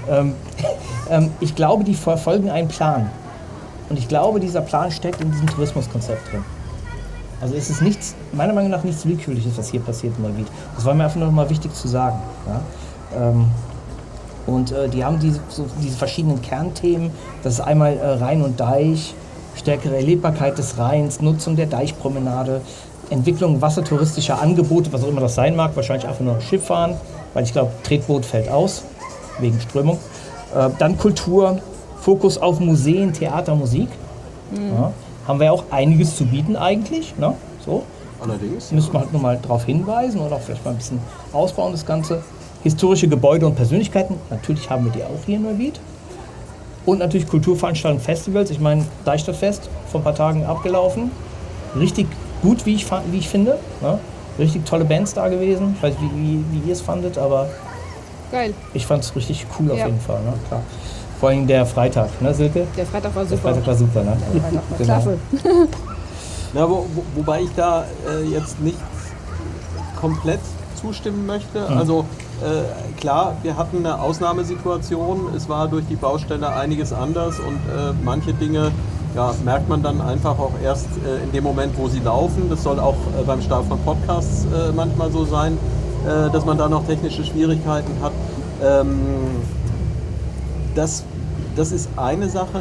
ich glaube, die verfolgen einen Plan. Und ich glaube, dieser Plan steckt in diesem Tourismuskonzept drin. Also es ist nichts, meiner Meinung nach nichts Willkürliches, was hier passiert in Neuwied. Das war mir einfach noch mal wichtig zu sagen. Ja? Und die haben diese verschiedenen Kernthemen. Das ist einmal Rhein und Deich, stärkere Erlebbarkeit des Rheins, Nutzung der Deichpromenade, Entwicklung wassertouristischer Angebote, was auch immer das sein mag, wahrscheinlich einfach nur Schiff fahren, weil ich glaube, Tretboot fällt aus, wegen Strömung. Dann Kultur, Fokus auf Museen, Theater, Musik. Ja, haben wir auch einiges zu bieten eigentlich. Ne? So. Allerdings. Müssen wir halt nur mal darauf hinweisen oder auch vielleicht mal ein bisschen ausbauen, das Ganze. Historische Gebäude und Persönlichkeiten, natürlich haben wir die auch hier in Neuwied. Und natürlich Kulturveranstaltungen, Festivals. Ich meine, Deichstadtfest vor ein paar Tagen abgelaufen. Richtig gut, wie ich finde. Ne? Richtig tolle Bands da gewesen. Ich weiß nicht, wie ihr es fandet, aber Geil. ich fand es richtig cool auf Ja. jeden Fall. Ne? Klar. Vor allem der Freitag, ne Silke? Der Freitag war Der super. Freitag war super, ne? Der Freitag war Genau. klasse. Ja, wobei ich da jetzt nicht komplett zustimmen möchte. Also klar, wir hatten eine Ausnahmesituation. Es war durch die Baustelle einiges anders und manche Dinge merkt man dann einfach auch erst in dem Moment, wo sie laufen. Das soll auch beim Start von Podcasts manchmal so sein. dass man da noch technische Schwierigkeiten hat. Das ist eine Sache.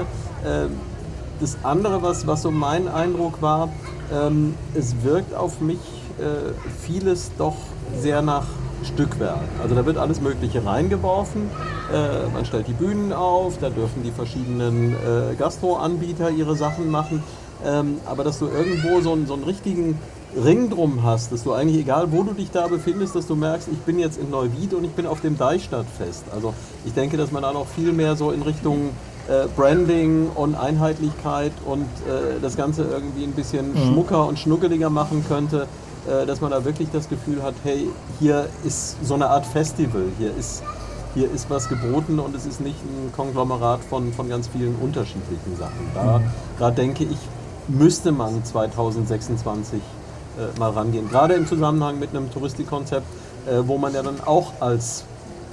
Das andere, was so mein Eindruck war, es wirkt auf mich vieles doch sehr nach Stückwerk. Also da wird alles Mögliche reingeworfen. Man stellt die Bühnen auf, da dürfen die verschiedenen Gastro-Anbieter ihre Sachen machen. Aber dass du irgendwo so einen richtigen Ring drum hast, dass du eigentlich, egal wo du dich da befindest, dass du merkst, ich bin jetzt in Neuwied und ich bin auf dem Deichstadtfest. Also ich denke, dass man da noch viel mehr so in Richtung Branding und Einheitlichkeit und das Ganze irgendwie ein bisschen schmucker und schnuckeliger machen könnte, dass man da wirklich das Gefühl hat, hey, hier ist so eine Art Festival, hier ist was geboten und es ist nicht ein Konglomerat von ganz vielen unterschiedlichen Sachen. Da denke ich, müsste man 2026 mal rangehen, gerade im Zusammenhang mit einem Touristikkonzept, wo man ja dann auch als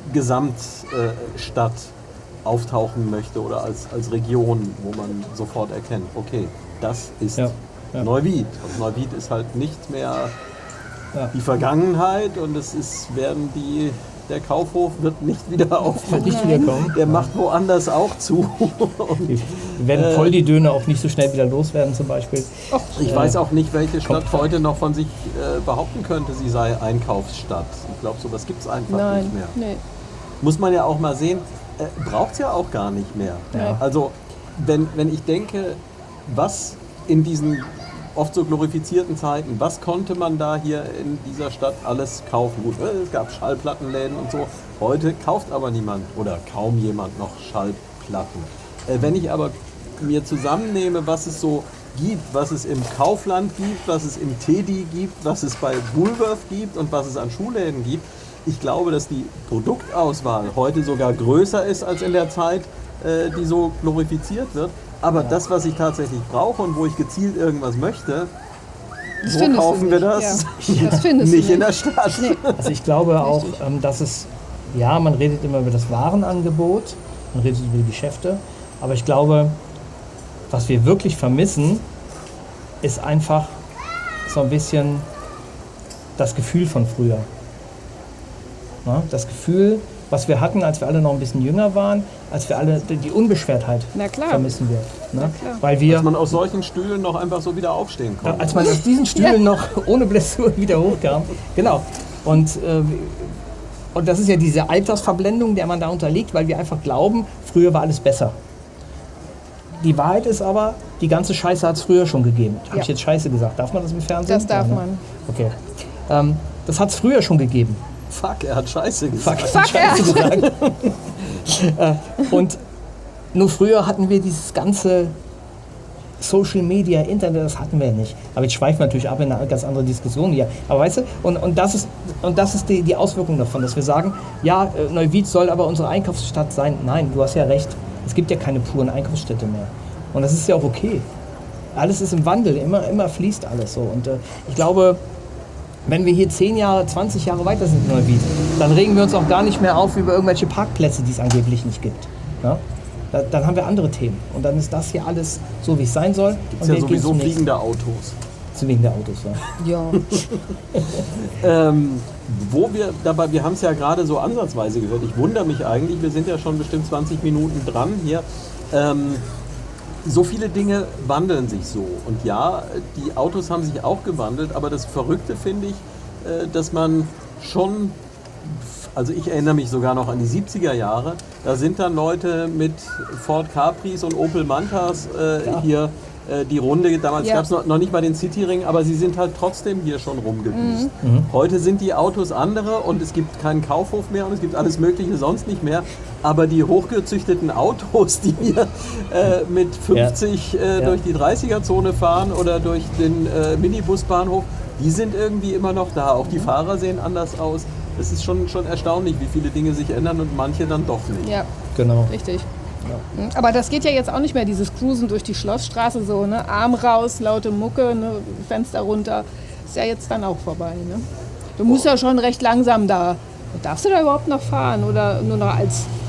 Gesamtstadt auftauchen möchte oder als Region, wo man sofort erkennt, okay, das ist Neuwied. Und Neuwied ist halt nicht mehr die Vergangenheit und der Kaufhof wird nicht wieder aufmachen. Nicht wiederkommen. Der macht woanders auch zu. Wir werden Poldi-Döner auch nicht so schnell wieder loswerden zum Beispiel. Ich weiß auch nicht, welche Stadt heute noch von sich behaupten könnte, sie sei Einkaufsstadt. Ich glaube, sowas gibt es einfach nicht mehr. Nee. Muss man ja auch mal sehen, braucht es ja auch gar nicht mehr. Ja. Also wenn ich denke, was in diesen oft so glorifizierten Zeiten, was konnte man da hier in dieser Stadt alles kaufen? Gut, es gab Schallplattenläden und so. Heute kauft aber niemand oder kaum jemand noch Schallplatten. Wenn ich aber mir zusammennehme, was es so gibt, was es im Kaufland gibt, was es im Teddy gibt, was es bei Woolworth gibt und was es an Schuhläden gibt, ich glaube, dass die Produktauswahl heute sogar größer ist als in der Zeit, die so glorifiziert wird. Aber das, was ich tatsächlich brauche und wo ich gezielt irgendwas möchte, Das so findest du kaufen wir nicht. das Ja. Das findest du nicht in der Stadt. Nee. Also ich glaube auch, dass es, ja, man redet immer über das Warenangebot, man redet über die Geschäfte, aber ich glaube, was wir wirklich vermissen, ist einfach so ein bisschen das Gefühl von früher. Ja, das Gefühl, was wir hatten, als wir alle noch ein bisschen jünger waren, als wir alle die Unbeschwertheit Na klar. vermissen wir. Ne? klar. Weil wir, Dass man aus solchen Stühlen noch einfach so wieder aufstehen konnte. als man aus diesen Stühlen noch ohne Blessur wieder hochkam. Genau. Und das ist ja diese Altersverblendung, der man da unterliegt, weil wir einfach glauben, früher war alles besser. Die Wahrheit ist aber, die ganze Scheiße hat es früher schon gegeben. Habe ich jetzt Scheiße gesagt? Darf man das im Fernsehen? Das darf Ja, ne? man. Okay. Das hat es früher schon gegeben. Fuck, er hat Scheiße gesagt. Fuck, Scheiße gesagt. Und nur früher hatten wir dieses ganze Social Media, Internet, das hatten wir nicht. Aber jetzt schweifen wir natürlich ab in eine ganz andere Diskussion hier. Aber weißt du, und das ist die Auswirkung davon, dass wir sagen, ja, Neuwied soll aber unsere Einkaufsstadt sein. Nein, du hast ja recht. Es gibt ja keine puren Einkaufsstädte mehr. Und das ist ja auch okay. Alles ist im Wandel, immer fließt alles so. Und ich glaube, wenn wir hier 10 Jahre, 20 Jahre weiter sind in Neuwied, dann regen wir uns auch gar nicht mehr auf über irgendwelche Parkplätze, die es angeblich nicht gibt. Ja? Dann haben wir andere Themen. Und dann ist das hier alles so, wie es sein soll. Gibt ja sowieso fliegende Autos. Wegen der Autos, ja. Ja. Wir haben es ja gerade so ansatzweise gehört. Ich wundere mich eigentlich, wir sind ja schon bestimmt 20 Minuten dran hier. So viele Dinge wandeln sich so. Und ja, die Autos haben sich auch gewandelt, aber das Verrückte finde ich, dass man schon, also ich erinnere mich sogar noch an die 70er Jahre, da sind dann Leute mit Ford Capris und Opel Mantas hier die Runde, damals gab es noch nicht mal den Cityring, aber sie sind halt trotzdem hier schon rumgedüst. Heute sind die Autos andere und es gibt keinen Kaufhof mehr und es gibt alles Mögliche sonst nicht mehr, aber die hochgezüchteten Autos, die hier mit 50 durch die 30er-Zone fahren oder durch den Minibusbahnhof, die sind irgendwie immer noch da. Auch die Fahrer sehen anders aus. Es ist schon erstaunlich, wie viele Dinge sich ändern und manche dann doch nicht. Ja, Genau. richtig. Aber das geht ja jetzt auch nicht mehr, dieses Cruisen durch die Schlossstraße, so, ne? Arm raus, laute Mucke, ne? Fenster runter. Ist ja jetzt dann auch vorbei, ne? Du musst ja schon recht langsam da. Darfst du da überhaupt noch fahren oder nur noch als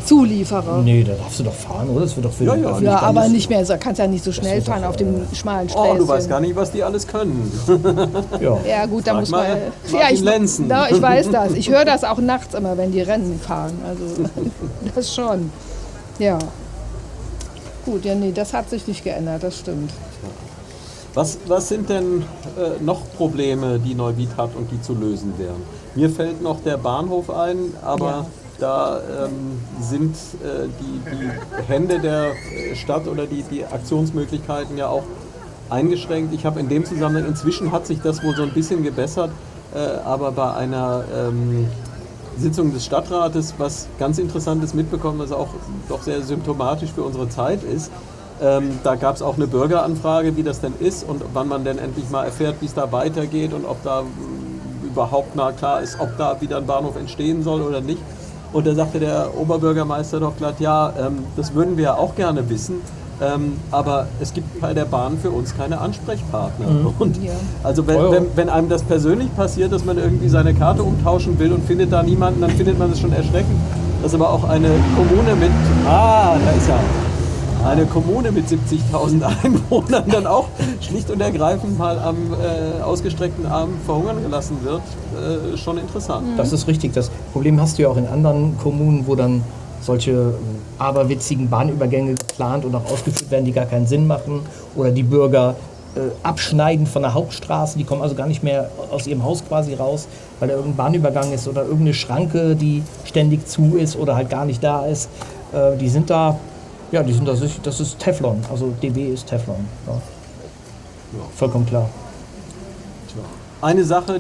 Zulieferer. Nee, da darfst du doch fahren, oder? Das wird doch für Ja, den ja. öffentlichen- Ja, aber nicht mehr, so kannst ja nicht so schnell wird doch, fahren auf dem schmalen Oh, Sträßchen. du weißt gar nicht, was die alles können. Ja. Ja gut, da Frag muss mal man... Martin Lenzen. Ich weiß das. Ich höre das auch nachts immer, wenn die Rennen fahren. Also das schon. Ja. Gut, ja, nee, das hat sich nicht geändert, das stimmt. Was sind denn noch Probleme, die Neuwied hat und die zu lösen wären? Mir fällt noch der Bahnhof ein, aber da sind die Hände der Stadt oder die Aktionsmöglichkeiten ja auch eingeschränkt. Ich habe in dem Zusammenhang, inzwischen hat sich das wohl so ein bisschen gebessert, aber bei einer Sitzung des Stadtrates, was ganz Interessantes mitbekommen, was auch doch sehr symptomatisch für unsere Zeit ist. Da gab es auch eine Bürgeranfrage, wie das denn ist und wann man denn endlich mal erfährt, wie es da weitergeht und ob da überhaupt mal klar ist, ob da wieder ein Bahnhof entstehen soll oder nicht. Und da sagte der Oberbürgermeister doch glatt, ja, das würden wir ja auch gerne wissen, aber es gibt bei der Bahn für uns keine Ansprechpartner. Und also wenn einem das persönlich passiert, dass man irgendwie seine Karte umtauschen will und findet da niemanden, dann findet man es schon erschreckend. Dass aber auch eine Kommune mit, da ist er. Eine Kommune mit 70.000 Einwohnern dann auch schlicht und ergreifend mal am ausgestreckten Arm verhungern gelassen wird, schon interessant. Das ist richtig. Das Problem hast du ja auch in anderen Kommunen, wo dann solche aberwitzigen Bahnübergänge geplant und auch ausgeführt werden, die gar keinen Sinn machen. Oder die Bürger abschneiden von der Hauptstraße, die kommen also gar nicht mehr aus ihrem Haus quasi raus, weil da irgendein Bahnübergang ist oder irgendeine Schranke, die ständig zu ist oder halt gar nicht da ist. Die sind da, ja, das ist Teflon, also DB ist Teflon. Ja. Vollkommen klar. Eine Sache,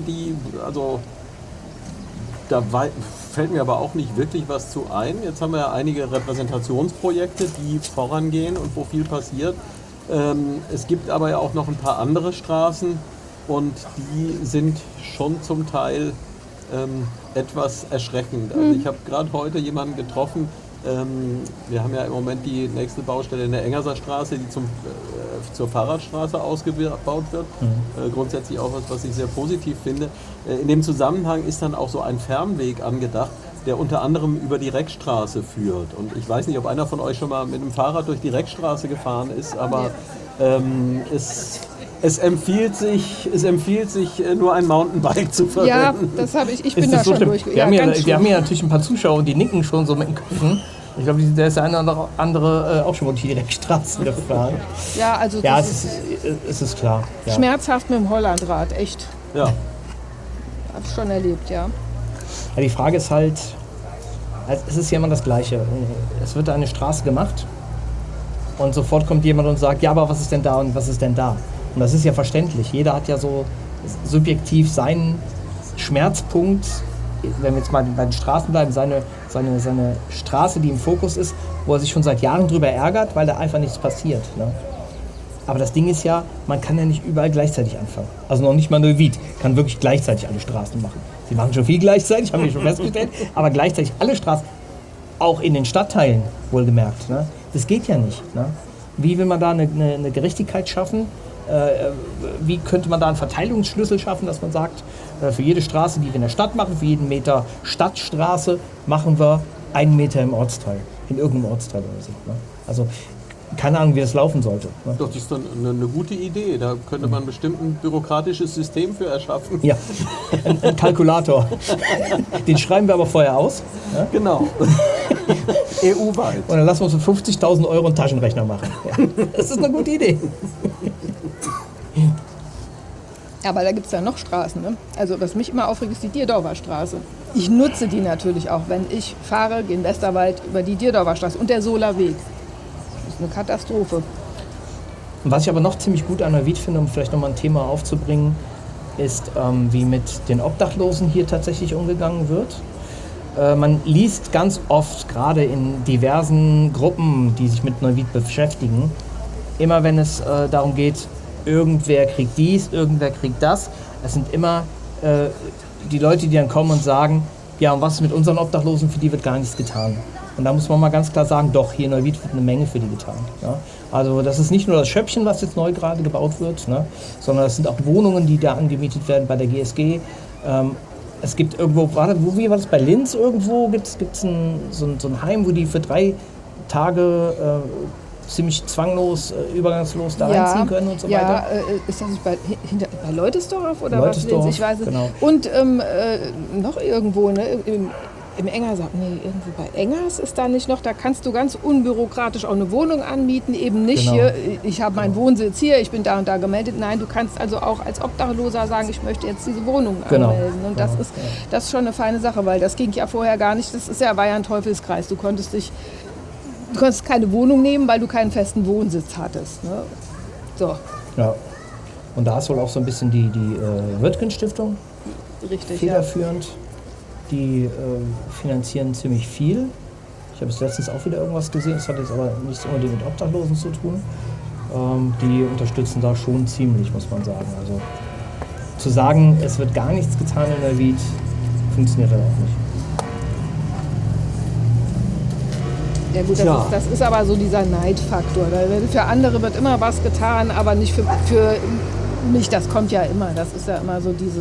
fällt mir aber auch nicht wirklich was zu ein. Jetzt haben wir ja einige Repräsentationsprojekte, die vorangehen und wo viel passiert. Es gibt aber ja auch noch ein paar andere Straßen und die sind schon zum Teil etwas erschreckend. Also ich habe gerade heute jemanden getroffen. Wir haben ja im Moment die nächste Baustelle in der Engerser Straße, die zur Fahrradstraße ausgebaut wird. Grundsätzlich auch was ich sehr positiv finde. In dem Zusammenhang ist dann auch so ein Fernweg angedacht, der unter anderem über die Reckstraße führt. Und ich weiß nicht, ob einer von euch schon mal mit dem Fahrrad durch die Reckstraße gefahren ist, aber es empfiehlt sich, nur ein Mountainbike zu verwenden. Ja, das habe ich. Ich bin Ist da das so schon schlimm? durch. Wir haben ganz ja natürlich ein paar Zuschauer, die nicken schon so mit den Köpfen. Ich glaube, der ist der eine oder andere auch schon mal durch die Reckstraße gefahren. Ja, also Ja, das es ist klar. Ja. schmerzhaft mit dem Hollandrad, echt. Ja. Habe ich schon erlebt, ja. Ja, die Frage ist halt, es ist ja immer das Gleiche. Es wird eine Straße gemacht und sofort kommt jemand und sagt, ja, aber was ist denn da und was ist denn da? Und das ist ja verständlich. Jeder hat ja so subjektiv seinen Schmerzpunkt, wenn wir jetzt mal bei den Straßen bleiben, seine Straße, die im Fokus ist, wo er sich schon seit Jahren drüber ärgert, weil da einfach nichts passiert. Ne? Aber das Ding ist ja, man kann ja nicht überall gleichzeitig anfangen. Also noch nicht mal Neuwied kann wirklich gleichzeitig alle Straßen machen. Sie machen schon viel gleichzeitig, haben wir schon festgestellt, aber gleichzeitig alle Straßen, auch in den Stadtteilen wohlgemerkt. Ne? Das geht ja nicht. Ne? Wie will man da eine Gerechtigkeit schaffen? Wie könnte man da einen Verteilungsschlüssel schaffen, dass man sagt, für jede Straße, die wir in der Stadt machen, für jeden Meter Stadtstraße, machen wir 1 Meter im Ortsteil, in irgendeinem Ortsteil oder so. Ne? Also keine Ahnung, wie das laufen sollte. Ne? Doch, das ist dann eine gute Idee. Da könnte man bestimmt ein bürokratisches System für erschaffen. Ja, ein Kalkulator. Den schreiben wir aber vorher aus. Ja? Genau. EU-weit. Und dann lassen wir uns für 50.000 Euro einen Taschenrechner machen. Ja. Das ist eine gute Idee. Ja, aber da gibt es ja noch Straßen. Ne? Also was mich immer aufregt, ist die Dierdorfer Straße. Ich nutze die natürlich auch, wenn ich fahre, gehe in Westerwald über die Dierdorfer Straße und der Sohler Weg. Das ist eine Katastrophe. Und was ich aber noch ziemlich gut an Neuwied finde, um vielleicht nochmal ein Thema aufzubringen, ist, wie mit den Obdachlosen hier tatsächlich umgegangen wird. Man liest ganz oft, gerade in diversen Gruppen, die sich mit Neuwied beschäftigen, immer wenn es darum geht, irgendwer kriegt dies, irgendwer kriegt das. Es sind immer die Leute, die dann kommen und sagen, ja, und was ist mit unseren Obdachlosen, für die wird gar nichts getan. Und da muss man mal ganz klar sagen, doch, hier in Neuwied wird eine Menge für die getan. Ja? Also das ist nicht nur das Schöppchen, was jetzt neu gerade gebaut wird, ne? Sondern es sind auch Wohnungen, die da angemietet werden bei der GSG. Es gibt irgendwo, wie war das bei Linz irgendwo? Gibt es so ein Heim, wo die für 3 Tage ziemlich zwanglos, übergangslos da reinziehen können und so weiter? Ja, ist das nicht bei Leutesdorf oder Leutesdorf, was? Ich weiß es. genau. Und noch irgendwo, ne? Im Engers, nee, irgendwo bei Engers ist da nicht noch, da kannst du ganz unbürokratisch auch eine Wohnung anmieten, eben nicht Genau. hier, ich habe meinen Wohnsitz hier, ich bin da und da gemeldet. Nein, du kannst also auch als Obdachloser sagen, ich möchte jetzt diese Wohnung Genau. anmelden. Und das ist schon eine feine Sache, weil das ging ja vorher gar nicht, war ja ein Teufelskreis. Du konntest keine Wohnung nehmen, weil du keinen festen Wohnsitz hattest. Ne? So, Ja. Und da ist wohl auch so ein bisschen die Röttgen-Stiftung richtig. Ja. federführend. Die finanzieren ziemlich viel. Ich habe jetzt letztens auch wieder irgendwas gesehen, das hat jetzt aber nichts unbedingt mit Obdachlosen zu tun. Die unterstützen da schon ziemlich, muss man sagen. Also zu sagen, es wird gar nichts getan in Neuwied, funktioniert halt auch nicht. Ja gut, Tja. das ist aber so dieser Neidfaktor. Für andere wird immer was getan, aber nicht für mich. Das kommt ja immer. Das ist ja immer so dieses,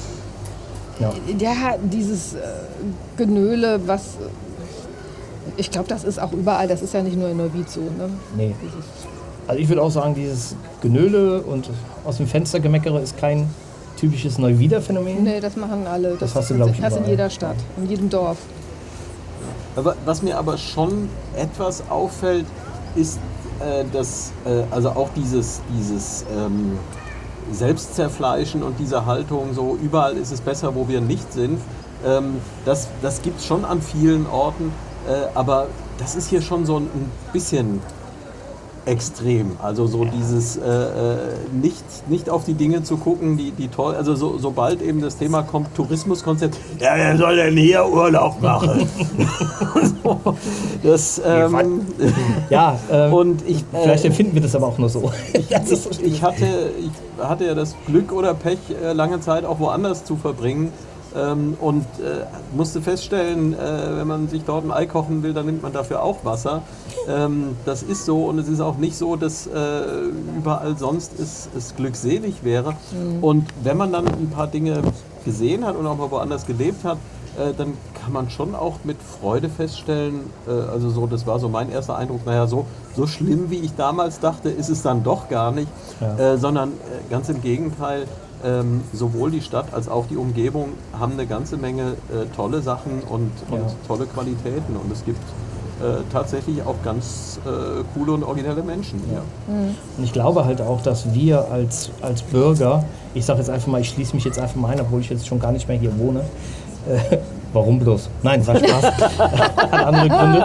dieses Genöle, was, ich glaube, das ist auch überall. Das ist ja nicht nur in Neuwied so. Ne? Nee. Also ich würde auch sagen, dieses Genöle und aus dem Fenster gemeckere ist kein typisches Neuwieder Phänomen. Nee, das machen alle. Das hast du, glaub ich, das in überall. jeder Stadt, in jedem Dorf. Was mir aber schon etwas auffällt, ist, dass also auch dieses Selbstzerfleischen und diese Haltung, so überall ist es besser, wo wir nicht sind, das gibt es schon an vielen Orten, aber das ist hier schon so ein bisschen extrem. Also so dieses nicht auf die Dinge zu gucken, die toll, also sobald eben das Thema kommt, Tourismuskonzept, ja, wer soll denn hier Urlaub machen? So, das, Ja, und ich, vielleicht empfinden wir das aber auch nur so. ich hatte ja das Glück oder Pech, lange Zeit auch woanders zu verbringen. Und musste feststellen, wenn man sich dort ein Ei kochen will, dann nimmt man dafür auch Wasser. Das ist so, und es ist auch nicht so, dass überall sonst es glückselig wäre. Und wenn man dann ein paar Dinge gesehen hat und auch mal woanders gelebt hat, dann kann man schon auch mit Freude feststellen, also so, das war so mein erster Eindruck, naja, so schlimm wie ich damals dachte, ist es dann doch gar nicht, sondern ganz im Gegenteil. Sowohl die Stadt als auch die Umgebung haben eine ganze Menge tolle Sachen und tolle Qualitäten. Und es gibt tatsächlich auch ganz coole und originelle Menschen hier. Und ich glaube halt auch, dass wir als Bürger, ich sage jetzt einfach mal, ich schließe mich jetzt einfach mal ein, obwohl ich jetzt schon gar nicht mehr hier wohne. Warum bloß? Nein, es war Spaß. Hat andere Gründe.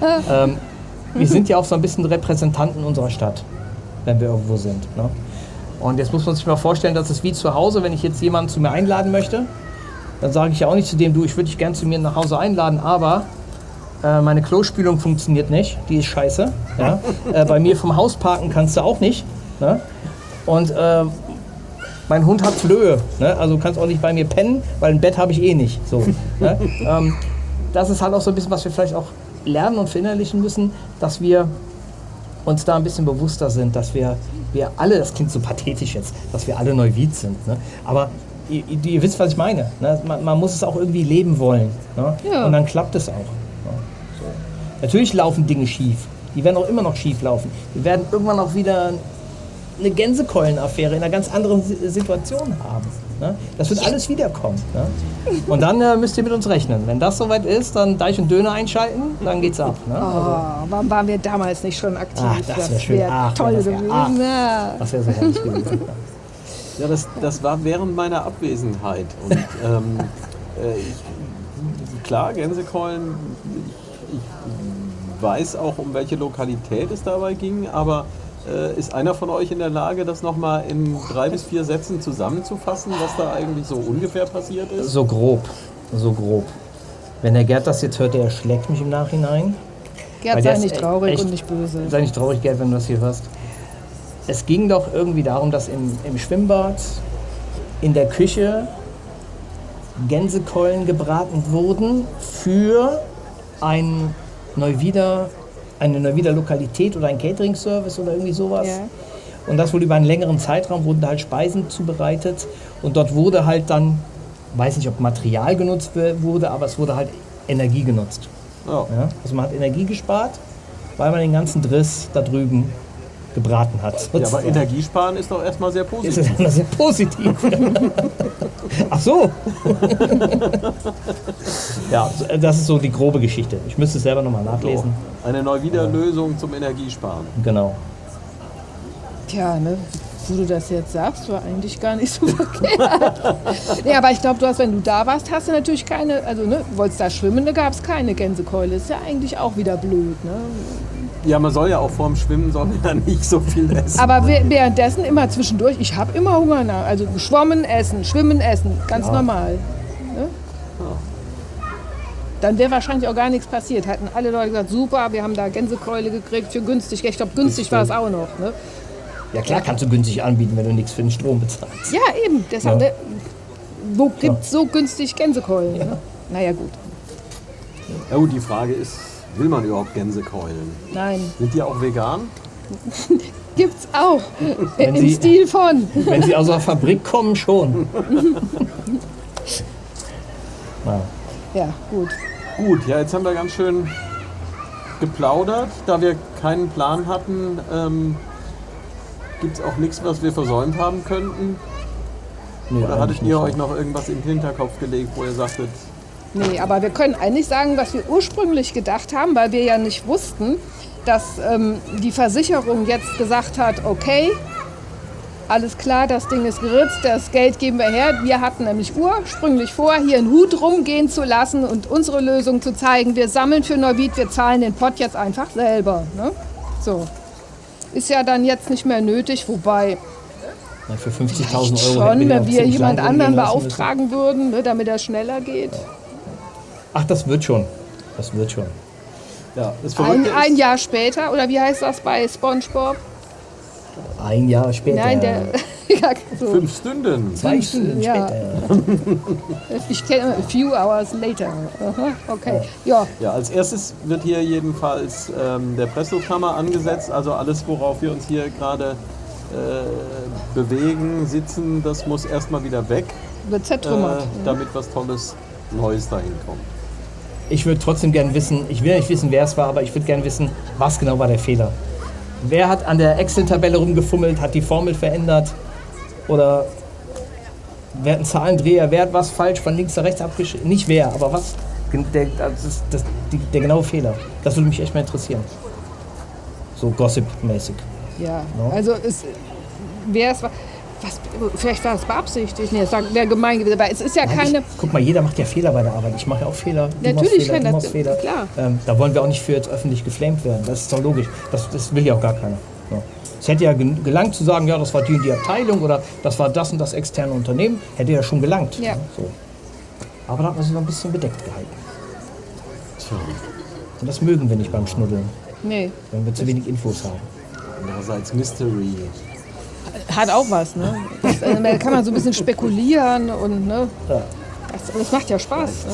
Wir sind ja auch so ein bisschen Repräsentanten unserer Stadt, wenn wir irgendwo sind. Ne? Und jetzt muss man sich mal vorstellen, dass es wie zu Hause, wenn ich jetzt jemanden zu mir einladen möchte, dann sage ich ja auch nicht zu dem, du, ich würde dich gern zu mir nach Hause einladen, aber meine Klospülung funktioniert nicht, die ist scheiße. Ja? Bei mir vom Haus parken kannst du auch nicht. Ne? Und mein Hund hat Flöhe, ne? Also du kannst auch nicht bei mir pennen, weil ein Bett habe ich eh nicht. So, ne? Das ist halt auch so ein bisschen, was wir vielleicht auch lernen und verinnerlichen müssen, dass wir uns da ein bisschen bewusster sind, dass wir alle, das klingt so pathetisch jetzt, dass wir alle Neuwied sind. Ne? Aber ihr wisst, was ich meine. Ne? Man muss es auch irgendwie leben wollen. Ne? Ja. Und dann klappt es auch. Ne? So. Natürlich laufen Dinge schief. Die werden auch immer noch schief laufen. Wir werden irgendwann auch wieder eine Gänsekeulen-Affäre in einer ganz anderen Situation haben. Ne? Das wird alles wiederkommen. Ne? Und dann müsst ihr mit uns rechnen. Wenn das soweit ist, dann Deich und Döner einschalten, dann geht's ab. Ne? Warum waren wir damals nicht schon aktiv? Ach, das wär schön. wär Ach, toll das wär- gewesen. ach. Ja. Das wäre so herrlich gewesen. Ja, das war während meiner Abwesenheit. Und klar, Gänsekeulen, ich weiß auch, um welche Lokalität es dabei ging, aber ist einer von euch in der Lage, das nochmal in 3 bis 4 Sätzen zusammenzufassen, was da eigentlich so ungefähr passiert ist? So grob. Wenn der Gerd das jetzt hört, der schlägt mich im Nachhinein. Gerd, Weil sei der ist nicht traurig echt- und nicht böse. Sei nicht traurig, Gerd, wenn du das hier hörst. Es ging doch irgendwie darum, dass im Schwimmbad, in der Küche Gänsekeulen gebraten wurden für eine Neuwieder Lokalität oder ein Catering-Service oder irgendwie sowas. Ja. Und das wurde über einen längeren Zeitraum, wurden da halt Speisen zubereitet und dort wurde halt dann weiß nicht, ob Material genutzt wurde, aber es wurde halt Energie genutzt. Ja. Ja? Also man hat Energie gespart, weil man den ganzen Driss da drüben gebraten hat. Ja, aber Energiesparen ist doch erstmal sehr ist positiv. es immer sehr positiv. Ach so. Ja, das ist so die grobe Geschichte. Ich müsste es selber nochmal nachlesen. So, eine Neuwiederlösung zum Energiesparen. Genau. Tja, ne, wo du das jetzt sagst, war eigentlich gar nicht so verkehrt. Nee, aber ich glaube, wenn du da warst, hast du natürlich keine, also ne, wolltest da schwimmen, da gab es keine Gänsekeule. Ist ja eigentlich auch wieder blöd, ne? Ja, man soll ja auch vorm Schwimmen ja nicht so viel essen. Aber währenddessen immer zwischendurch, ich habe immer Hunger nach. Also schwimmen, essen, ganz normal. Ne? Dann wäre wahrscheinlich auch gar nichts passiert. Hatten alle Leute gesagt, super, wir haben da Gänsekeule gekriegt für günstig. Ich glaube, günstig war es auch noch. Ne? Ja klar, kannst du günstig anbieten, wenn du nichts für den Strom bezahlst. Ja, eben. Deshalb, Ja. ne, wo gibt es so günstig Gänsekeulen? Ne? Naja, gut. Ja gut, die Frage ist, will man überhaupt Gänsekeulen? Nein. Sind die auch vegan? Gibt's auch. Wenn Im sie- Stil von. Wenn sie aus der Fabrik kommen, schon. Ja. Ja, gut. Gut, ja, jetzt haben wir ganz schön geplaudert. Da wir keinen Plan hatten, gibt es auch nichts, was wir versäumt haben könnten. Nee, Oder eigentlich hattet ihr nicht. euch noch irgendwas in den Hinterkopf gelegt, wo ihr sagtet, Nee, aber wir können eigentlich sagen, was wir ursprünglich gedacht haben, weil wir ja nicht wussten, dass die Versicherung jetzt gesagt hat, okay, alles klar, das Ding ist geritzt, das Geld geben wir her. Wir hatten nämlich ursprünglich vor, hier einen Hut rumgehen zu lassen und unsere Lösung zu zeigen. Wir sammeln für Neuwied, wir zahlen den Pott jetzt einfach selber. Ne? So. Ist ja dann jetzt nicht mehr nötig, wobei Ja, für 50.000 Euro hätten schon, den wenn auch wir ziemlich jemand lang anderen rumgehen lassen müssen. beauftragen würden, ne, damit das schneller geht. Ach, das wird schon. Das wird schon. ja, das Verrückte Ein ist, Jahr später, oder wie heißt das bei SpongeBob? Ein Jahr später. Nein, der. Ja, so. 5 Stunden. 2 Stunden Ja. später. Ich kenne a few hours later. Aha, okay. Ja, Ja, als erstes wird hier jedenfalls der Presslufthammer angesetzt, also alles, worauf wir uns hier gerade bewegen, sitzen, das muss erstmal wieder weg, wird zertrümmert. damit was Tolles Neues dahin kommt. Ich würde trotzdem gerne wissen, ich will nicht wissen, wer es war, aber ich würde gerne wissen, was genau war der Fehler. Wer hat an der Excel-Tabelle rumgefummelt, hat die Formel verändert oder wer hat einen Zahlendreher, wer hat was falsch von links nach rechts abgeschrieben? Nicht wer, aber was? Der genaue Fehler. Das würde mich echt mal interessieren. So Gossip-mäßig. Ja, No? also wer es war. Vielleicht war es beabsichtigt. Nee, das wäre gemein gewesen. Aber es ist ja keine. Guck mal, jeder macht ja Fehler bei der Arbeit. Ich mache ja auch Fehler. Du Natürlich machst Fehler, kann du das- machst Fehler. klar. Da wollen wir auch nicht für jetzt öffentlich geflamed werden. Das ist doch logisch. Das will ja auch gar keiner. Ja. Es hätte ja gelangt zu sagen, ja, das war die und die Abteilung oder das war das und das externe Unternehmen. Hätte ja schon gelangt. Ja. So. Aber da hat man sich noch ein bisschen bedeckt gehalten. Und das mögen wir nicht beim Schnuddeln, Nee, wenn wir zu wenig Infos haben. Andererseits Mystery. hat auch was, ne? Da kann man so ein bisschen spekulieren und, ne? Ja. Das macht ja Spaß. Ne?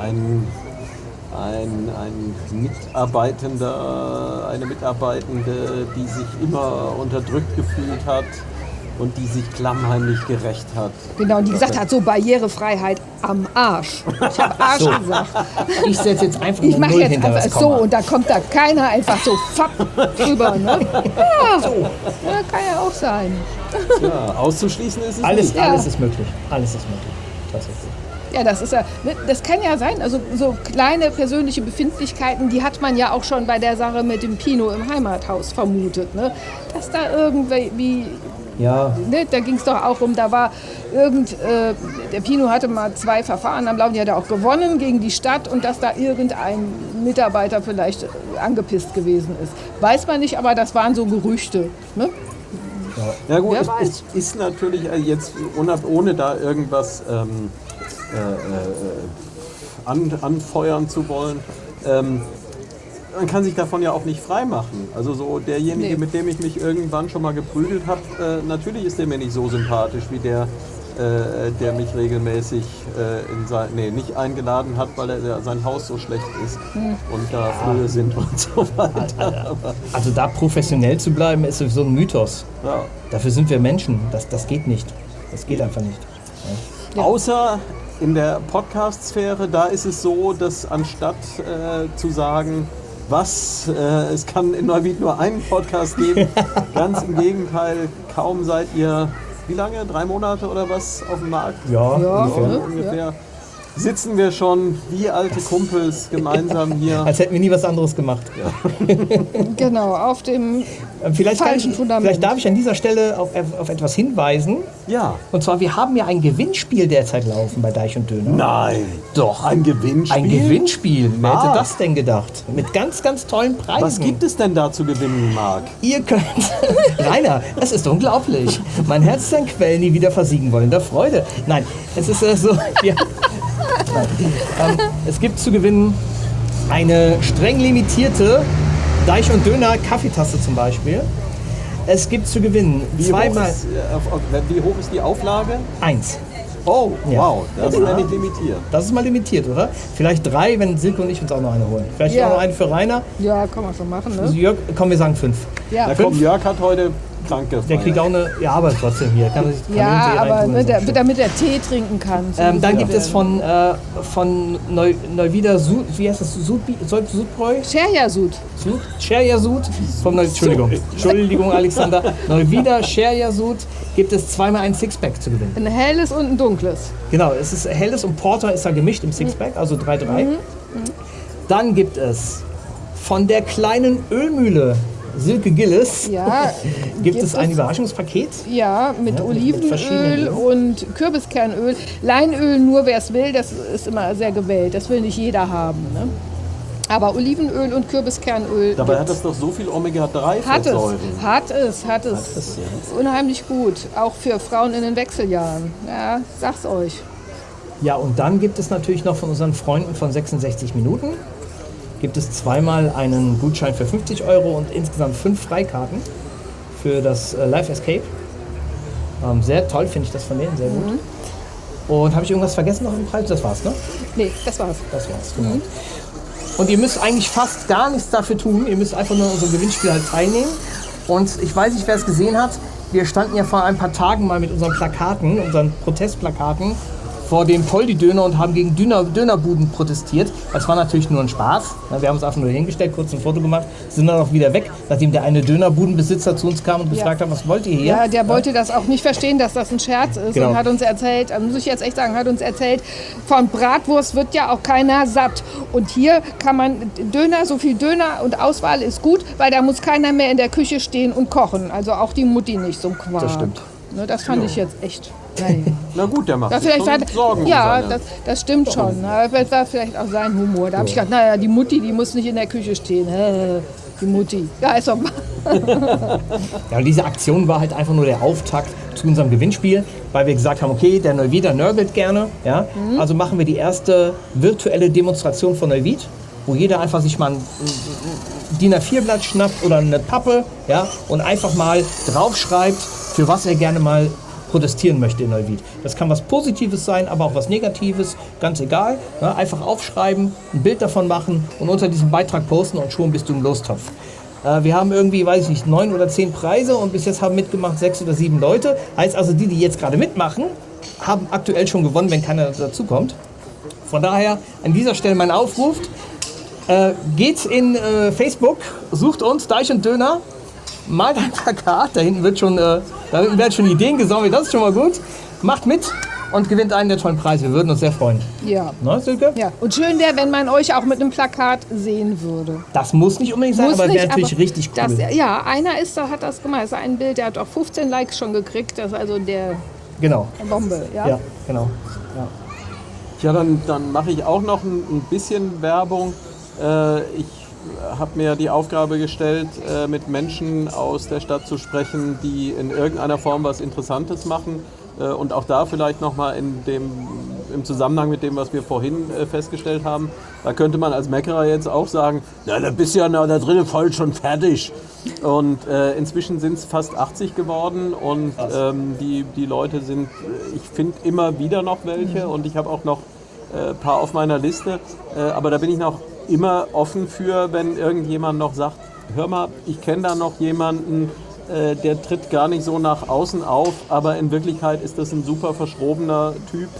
Ein Mitarbeitender, eine Mitarbeitende, die sich immer unterdrückt gefühlt hat und die sich klammheimlich gerecht hat. Genau, und die gesagt hat, so Barrierefreiheit am Arsch. Ich habe Arsch So. gesagt. Ich setze jetzt einfach Ich eine mache Null jetzt hinter das einfach so Komma. und da kommt da keiner einfach so fapp drüber. Ne? Ja, ja, kann ja auch sein. Ja, auszuschließen ist es Alles, nicht. Ja. alles ist möglich. Alles ist möglich. Tatsächlich. Ja, das ist ja, ne, das kann ja sein. Also so kleine persönliche Befindlichkeiten, die hat man ja auch schon bei der Sache mit dem Pino im Heimathaus vermutet. Ne? Dass da irgendwie, Ja, ne, da ging es doch auch um, da war der Pino hatte mal 2 Verfahren am Laufen, die hat er auch gewonnen gegen die Stadt und dass da irgendein Mitarbeiter vielleicht angepisst gewesen ist. Weiß man nicht, aber das waren so Gerüchte. Ne? Ja gut, Wer es weiß. ist natürlich jetzt, ohne da irgendwas anfeuern zu wollen, man kann sich davon ja auch nicht frei machen. Also so derjenige, Nee. mit dem ich mich irgendwann schon mal geprügelt habe, natürlich ist der mir nicht so sympathisch wie der mich regelmäßig nicht eingeladen hat, weil sein Haus so schlecht ist und da Flöhe sind und so weiter. Aber, also da professionell zu bleiben, ist so ein Mythos. ja. Dafür sind wir Menschen. Das geht nicht. Das geht einfach nicht. Außer In der Podcast-Sphäre, da ist es so, dass anstatt zu sagen, es kann in Neuwied nur einen Podcast geben, ganz im Gegenteil, kaum seid ihr, wie lange, 3 Monate oder was auf dem Markt? Ja, ungefähr. Ungefähr. Sitzen wir schon wie alte Kumpels gemeinsam hier. Als hätten wir nie was anderes gemacht. Genau, auf dem falschen Fundament. Vielleicht darf ich an dieser Stelle auf etwas hinweisen. Ja. Und zwar, wir haben ja ein Gewinnspiel derzeit laufen bei Deich und Döner. Nein. Doch. Ein Gewinnspiel? Ein Gewinnspiel. Wer Ah. hätte das denn gedacht? Mit ganz, ganz tollen Preisen. Was gibt es denn da zu gewinnen, Marc? Ihr könnt... Rainer, es ist unglaublich. Mein Herz ist ein Quell, nie wieder versiegen wollender Freude. Nein, es ist so... Es gibt zu gewinnen eine streng limitierte Deich und Döner Kaffeetasse zum Beispiel. Es gibt zu gewinnen Wie hoch zweimal ist die Auflage? 1. Oh, Ja. wow, das ist ja nicht limitiert. Das ist mal limitiert, oder? Vielleicht 3, wenn Silke und ich uns auch noch eine holen. Vielleicht Ja. auch noch eine für Rainer. Ja, kann man schon machen, Also ne? Jörg, komm, wir sagen 5. Ja, Na komm, Jörg hat heute kranke Der kriegt auch eine... Ja, aber trotzdem hier. Kann er sich ja, Kanonentee aber reintun, ne, ist auch schön. damit er Tee trinken kann. Dann gibt es von Neuwieder Sud, wie heißt das? Sudbräu? Sherjasud. Sherjasud. Entschuldigung, Alexander. Neuwieder Sherjasud gibt es zweimal ein Sixpack zu gewinnen. Ein helles und ein dunkles. Genau, es ist helles und Porter ist da gemischt im Sixpack, also 3-3. Dann gibt es von der kleinen Ölmühle Silke Gillis Ja, gibt es ein Überraschungspaket. Ja, mit Ja, mit Olivenöl verschiedenen Ölen. und Kürbiskernöl. Leinöl nur, wer es will, das ist immer sehr gewählt. Das will nicht jeder haben. Ne? Aber Olivenöl und Kürbiskernöl Dabei gibt's. hat das doch so viel Hat Omega-3-Fettsäuren. es. Unheimlich gut. Auch für Frauen in den Wechseljahren. Ja, sag's euch. Ja, und dann gibt es natürlich noch von unseren Freunden von 66 Minuten gibt es zweimal einen Gutschein für 50 € und insgesamt 5 Freikarten für das Live Escape. Sehr toll finde ich das von denen, sehr gut. Und habe ich irgendwas vergessen noch im Preis? Das war's, ne? Nee, das war's. Das war's, genau. Und ihr müsst eigentlich fast gar nichts dafür tun. Ihr müsst einfach nur an unserem Gewinnspiel halt teilnehmen. Und ich weiß nicht, wer es gesehen hat. Wir standen ja vor ein paar Tagen mal mit unseren Plakaten, unseren Protestplakaten, vor dem Poldi-Döner und haben gegen Dönerbuden protestiert. Das war natürlich nur ein Spaß. Wir haben uns einfach nur hingestellt, kurz ein Foto gemacht, sind dann auch wieder weg, nachdem der eine Dönerbudenbesitzer zu uns kam und gefragt hat, was wollt ihr hier? Ja, der wollte das auch nicht verstehen, dass das ein Scherz ist Genau. und hat uns erzählt, muss ich jetzt echt sagen, hat uns erzählt, von Bratwurst wird ja auch keiner satt. Und hier kann man Döner, so viel Döner und Auswahl ist gut, weil da muss keiner mehr in der Küche stehen und kochen. Also auch die Mutti nicht, so ein Quark. Das stimmt. Ne, das fand ich jetzt echt. Nein. Na gut, der macht Ja, sich vielleicht schon hat, Sorgen. um ja, seine- das stimmt schon. Das war vielleicht auch sein Humor. Da habe ich gedacht, naja, die Mutti, die muss nicht in der Küche stehen. Die Mutti. Ja, ist doch mal. Ja, und diese Aktion war halt einfach nur der Auftakt zu unserem Gewinnspiel, weil wir gesagt haben, okay, der Neuwieder nörgelt gerne. Ja? Also machen wir die erste virtuelle Demonstration von Neuwied, wo jeder einfach sich mal ein DIN A4-Blatt schnappt oder eine Pappe, ja, und einfach mal draufschreibt, für was er gerne mal protestieren möchte in Neuwied. Das kann was Positives sein, aber auch was Negatives, ganz egal. Ne? Einfach aufschreiben, ein Bild davon machen und unter diesem Beitrag posten und schon bist du im Lostopf. Wir haben irgendwie, weiß ich nicht, 9 oder 10 Preise und bis jetzt haben mitgemacht 6 oder 7 Leute. Heißt also, die jetzt gerade mitmachen, haben aktuell schon gewonnen, wenn keiner dazukommt. Von daher an dieser Stelle mein Aufruf. Geht in Facebook, sucht uns Deich und Döner, malt ein Plakat, da hinten werden schon Ideen gesammelt, das ist schon mal gut. Macht mit und gewinnt einen der tollen Preise, wir würden uns sehr freuen. Ja. Ne, Silke? Ja. Und schön wäre, wenn man euch auch mit einem Plakat sehen würde. Das muss nicht unbedingt sein, Muss aber nicht, wäre natürlich aber richtig cool. Das, ja, einer ist, hat das gemacht. Das ist ein Bild, der hat auch 15 Likes schon gekriegt. Das ist also der Genau, Bombe. Ja? ja, genau. Ja. Ja, dann mache ich auch noch ein bisschen Werbung. Ich habe mir die Aufgabe gestellt, mit Menschen aus der Stadt zu sprechen, die in irgendeiner Form was Interessantes machen. Und auch da vielleicht nochmal im Zusammenhang mit dem, was wir vorhin festgestellt haben, da könnte man als Meckerer jetzt auch sagen, na, da bist du ja da drinnen voll schon fertig. Und inzwischen sind es fast 80 geworden und die Leute sind, ich finde immer wieder noch welche und ich habe auch noch ein paar auf meiner Liste, aber da bin ich noch immer offen für, wenn irgendjemand noch sagt, hör mal, ich kenne da noch jemanden, der tritt gar nicht so nach außen auf, aber in Wirklichkeit ist das ein super verschrobener Typ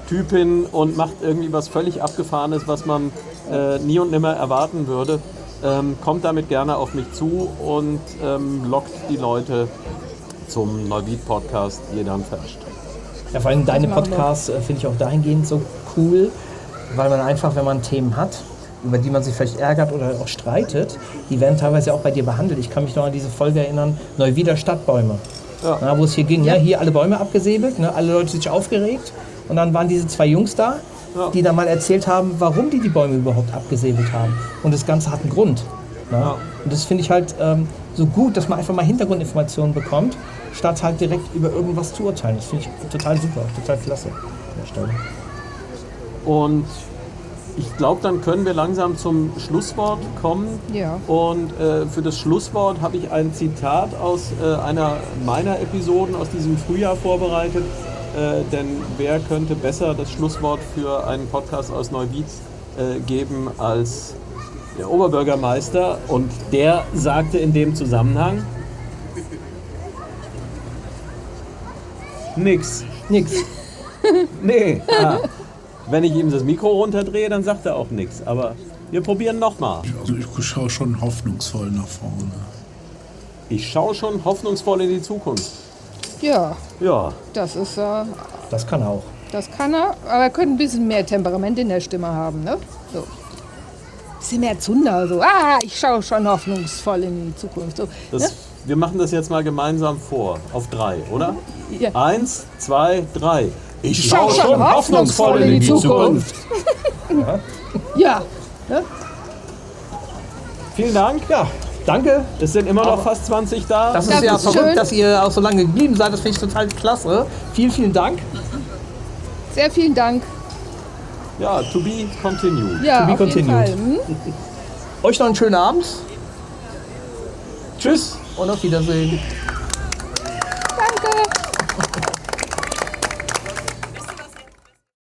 Typin und macht irgendwie was völlig Abgefahrenes, was man nie und nimmer erwarten würde. Kommt damit gerne auf mich zu und lockt die Leute zum Neuwied-Podcast Jeder verarscht. Ja, vor allem deine machen wir. Podcasts finde ich auch dahingehend so cool, weil man einfach, wenn man Themen hat, über die man sich vielleicht ärgert oder auch streitet, die werden teilweise auch bei dir behandelt. Ich kann mich noch an diese Folge erinnern, Neuwieder Stadtbäume. Ja. Na, wo es hier ging, ja, hier alle Bäume abgesäbelt, ne, alle Leute sich aufgeregt. Und dann waren diese 2 Jungs da, Ja. die dann mal erzählt haben, warum die Bäume überhaupt abgesäbelt haben. Und das Ganze hat einen Grund. Ne? Ja. Und das finde ich halt so gut, dass man einfach mal Hintergrundinformationen bekommt, statt halt direkt über irgendwas zu urteilen. Das finde ich total super, total klasse an der Stelle. Und ich glaube, dann können wir langsam zum Schlusswort kommen. Ja. Und für das Schlusswort habe ich ein Zitat aus einer meiner Episoden aus diesem Frühjahr vorbereitet. Denn wer könnte besser das Schlusswort für einen Podcast aus Neuwied geben als der Oberbürgermeister? Und der sagte in dem Zusammenhang nix. Nix. Nee. Wenn ich ihm das Mikro runterdrehe, dann sagt er auch nichts. Aber wir probieren nochmal. Also ich schaue schon hoffnungsvoll nach vorne. Ich schaue schon hoffnungsvoll in die Zukunft. Ja, Ja, das ist, Das kann er auch. das kann er, aber er könnte ein bisschen mehr Temperament in der Stimme haben, ne? So. Bisschen mehr Zunder, so. Ich schaue schon hoffnungsvoll in die Zukunft. So, ne? wir machen das jetzt mal gemeinsam vor. Auf 3, oder? Ja. 1, 2, 3. Ich schau schon hoffnungsvoll in die Zukunft. Ja, ne? Vielen Dank. Ja, danke. Es sind immer noch fast 20 da. Das Das ist ja ist verrückt, schön. dass ihr auch so lange geblieben seid. Das finde ich total klasse. Vielen, vielen Dank. Sehr vielen Dank. Ja, to be continued. Ja, To be auf jeden continued. Fall. Hm? Euch noch einen schönen Abend Tschüss. und auf Wiedersehen.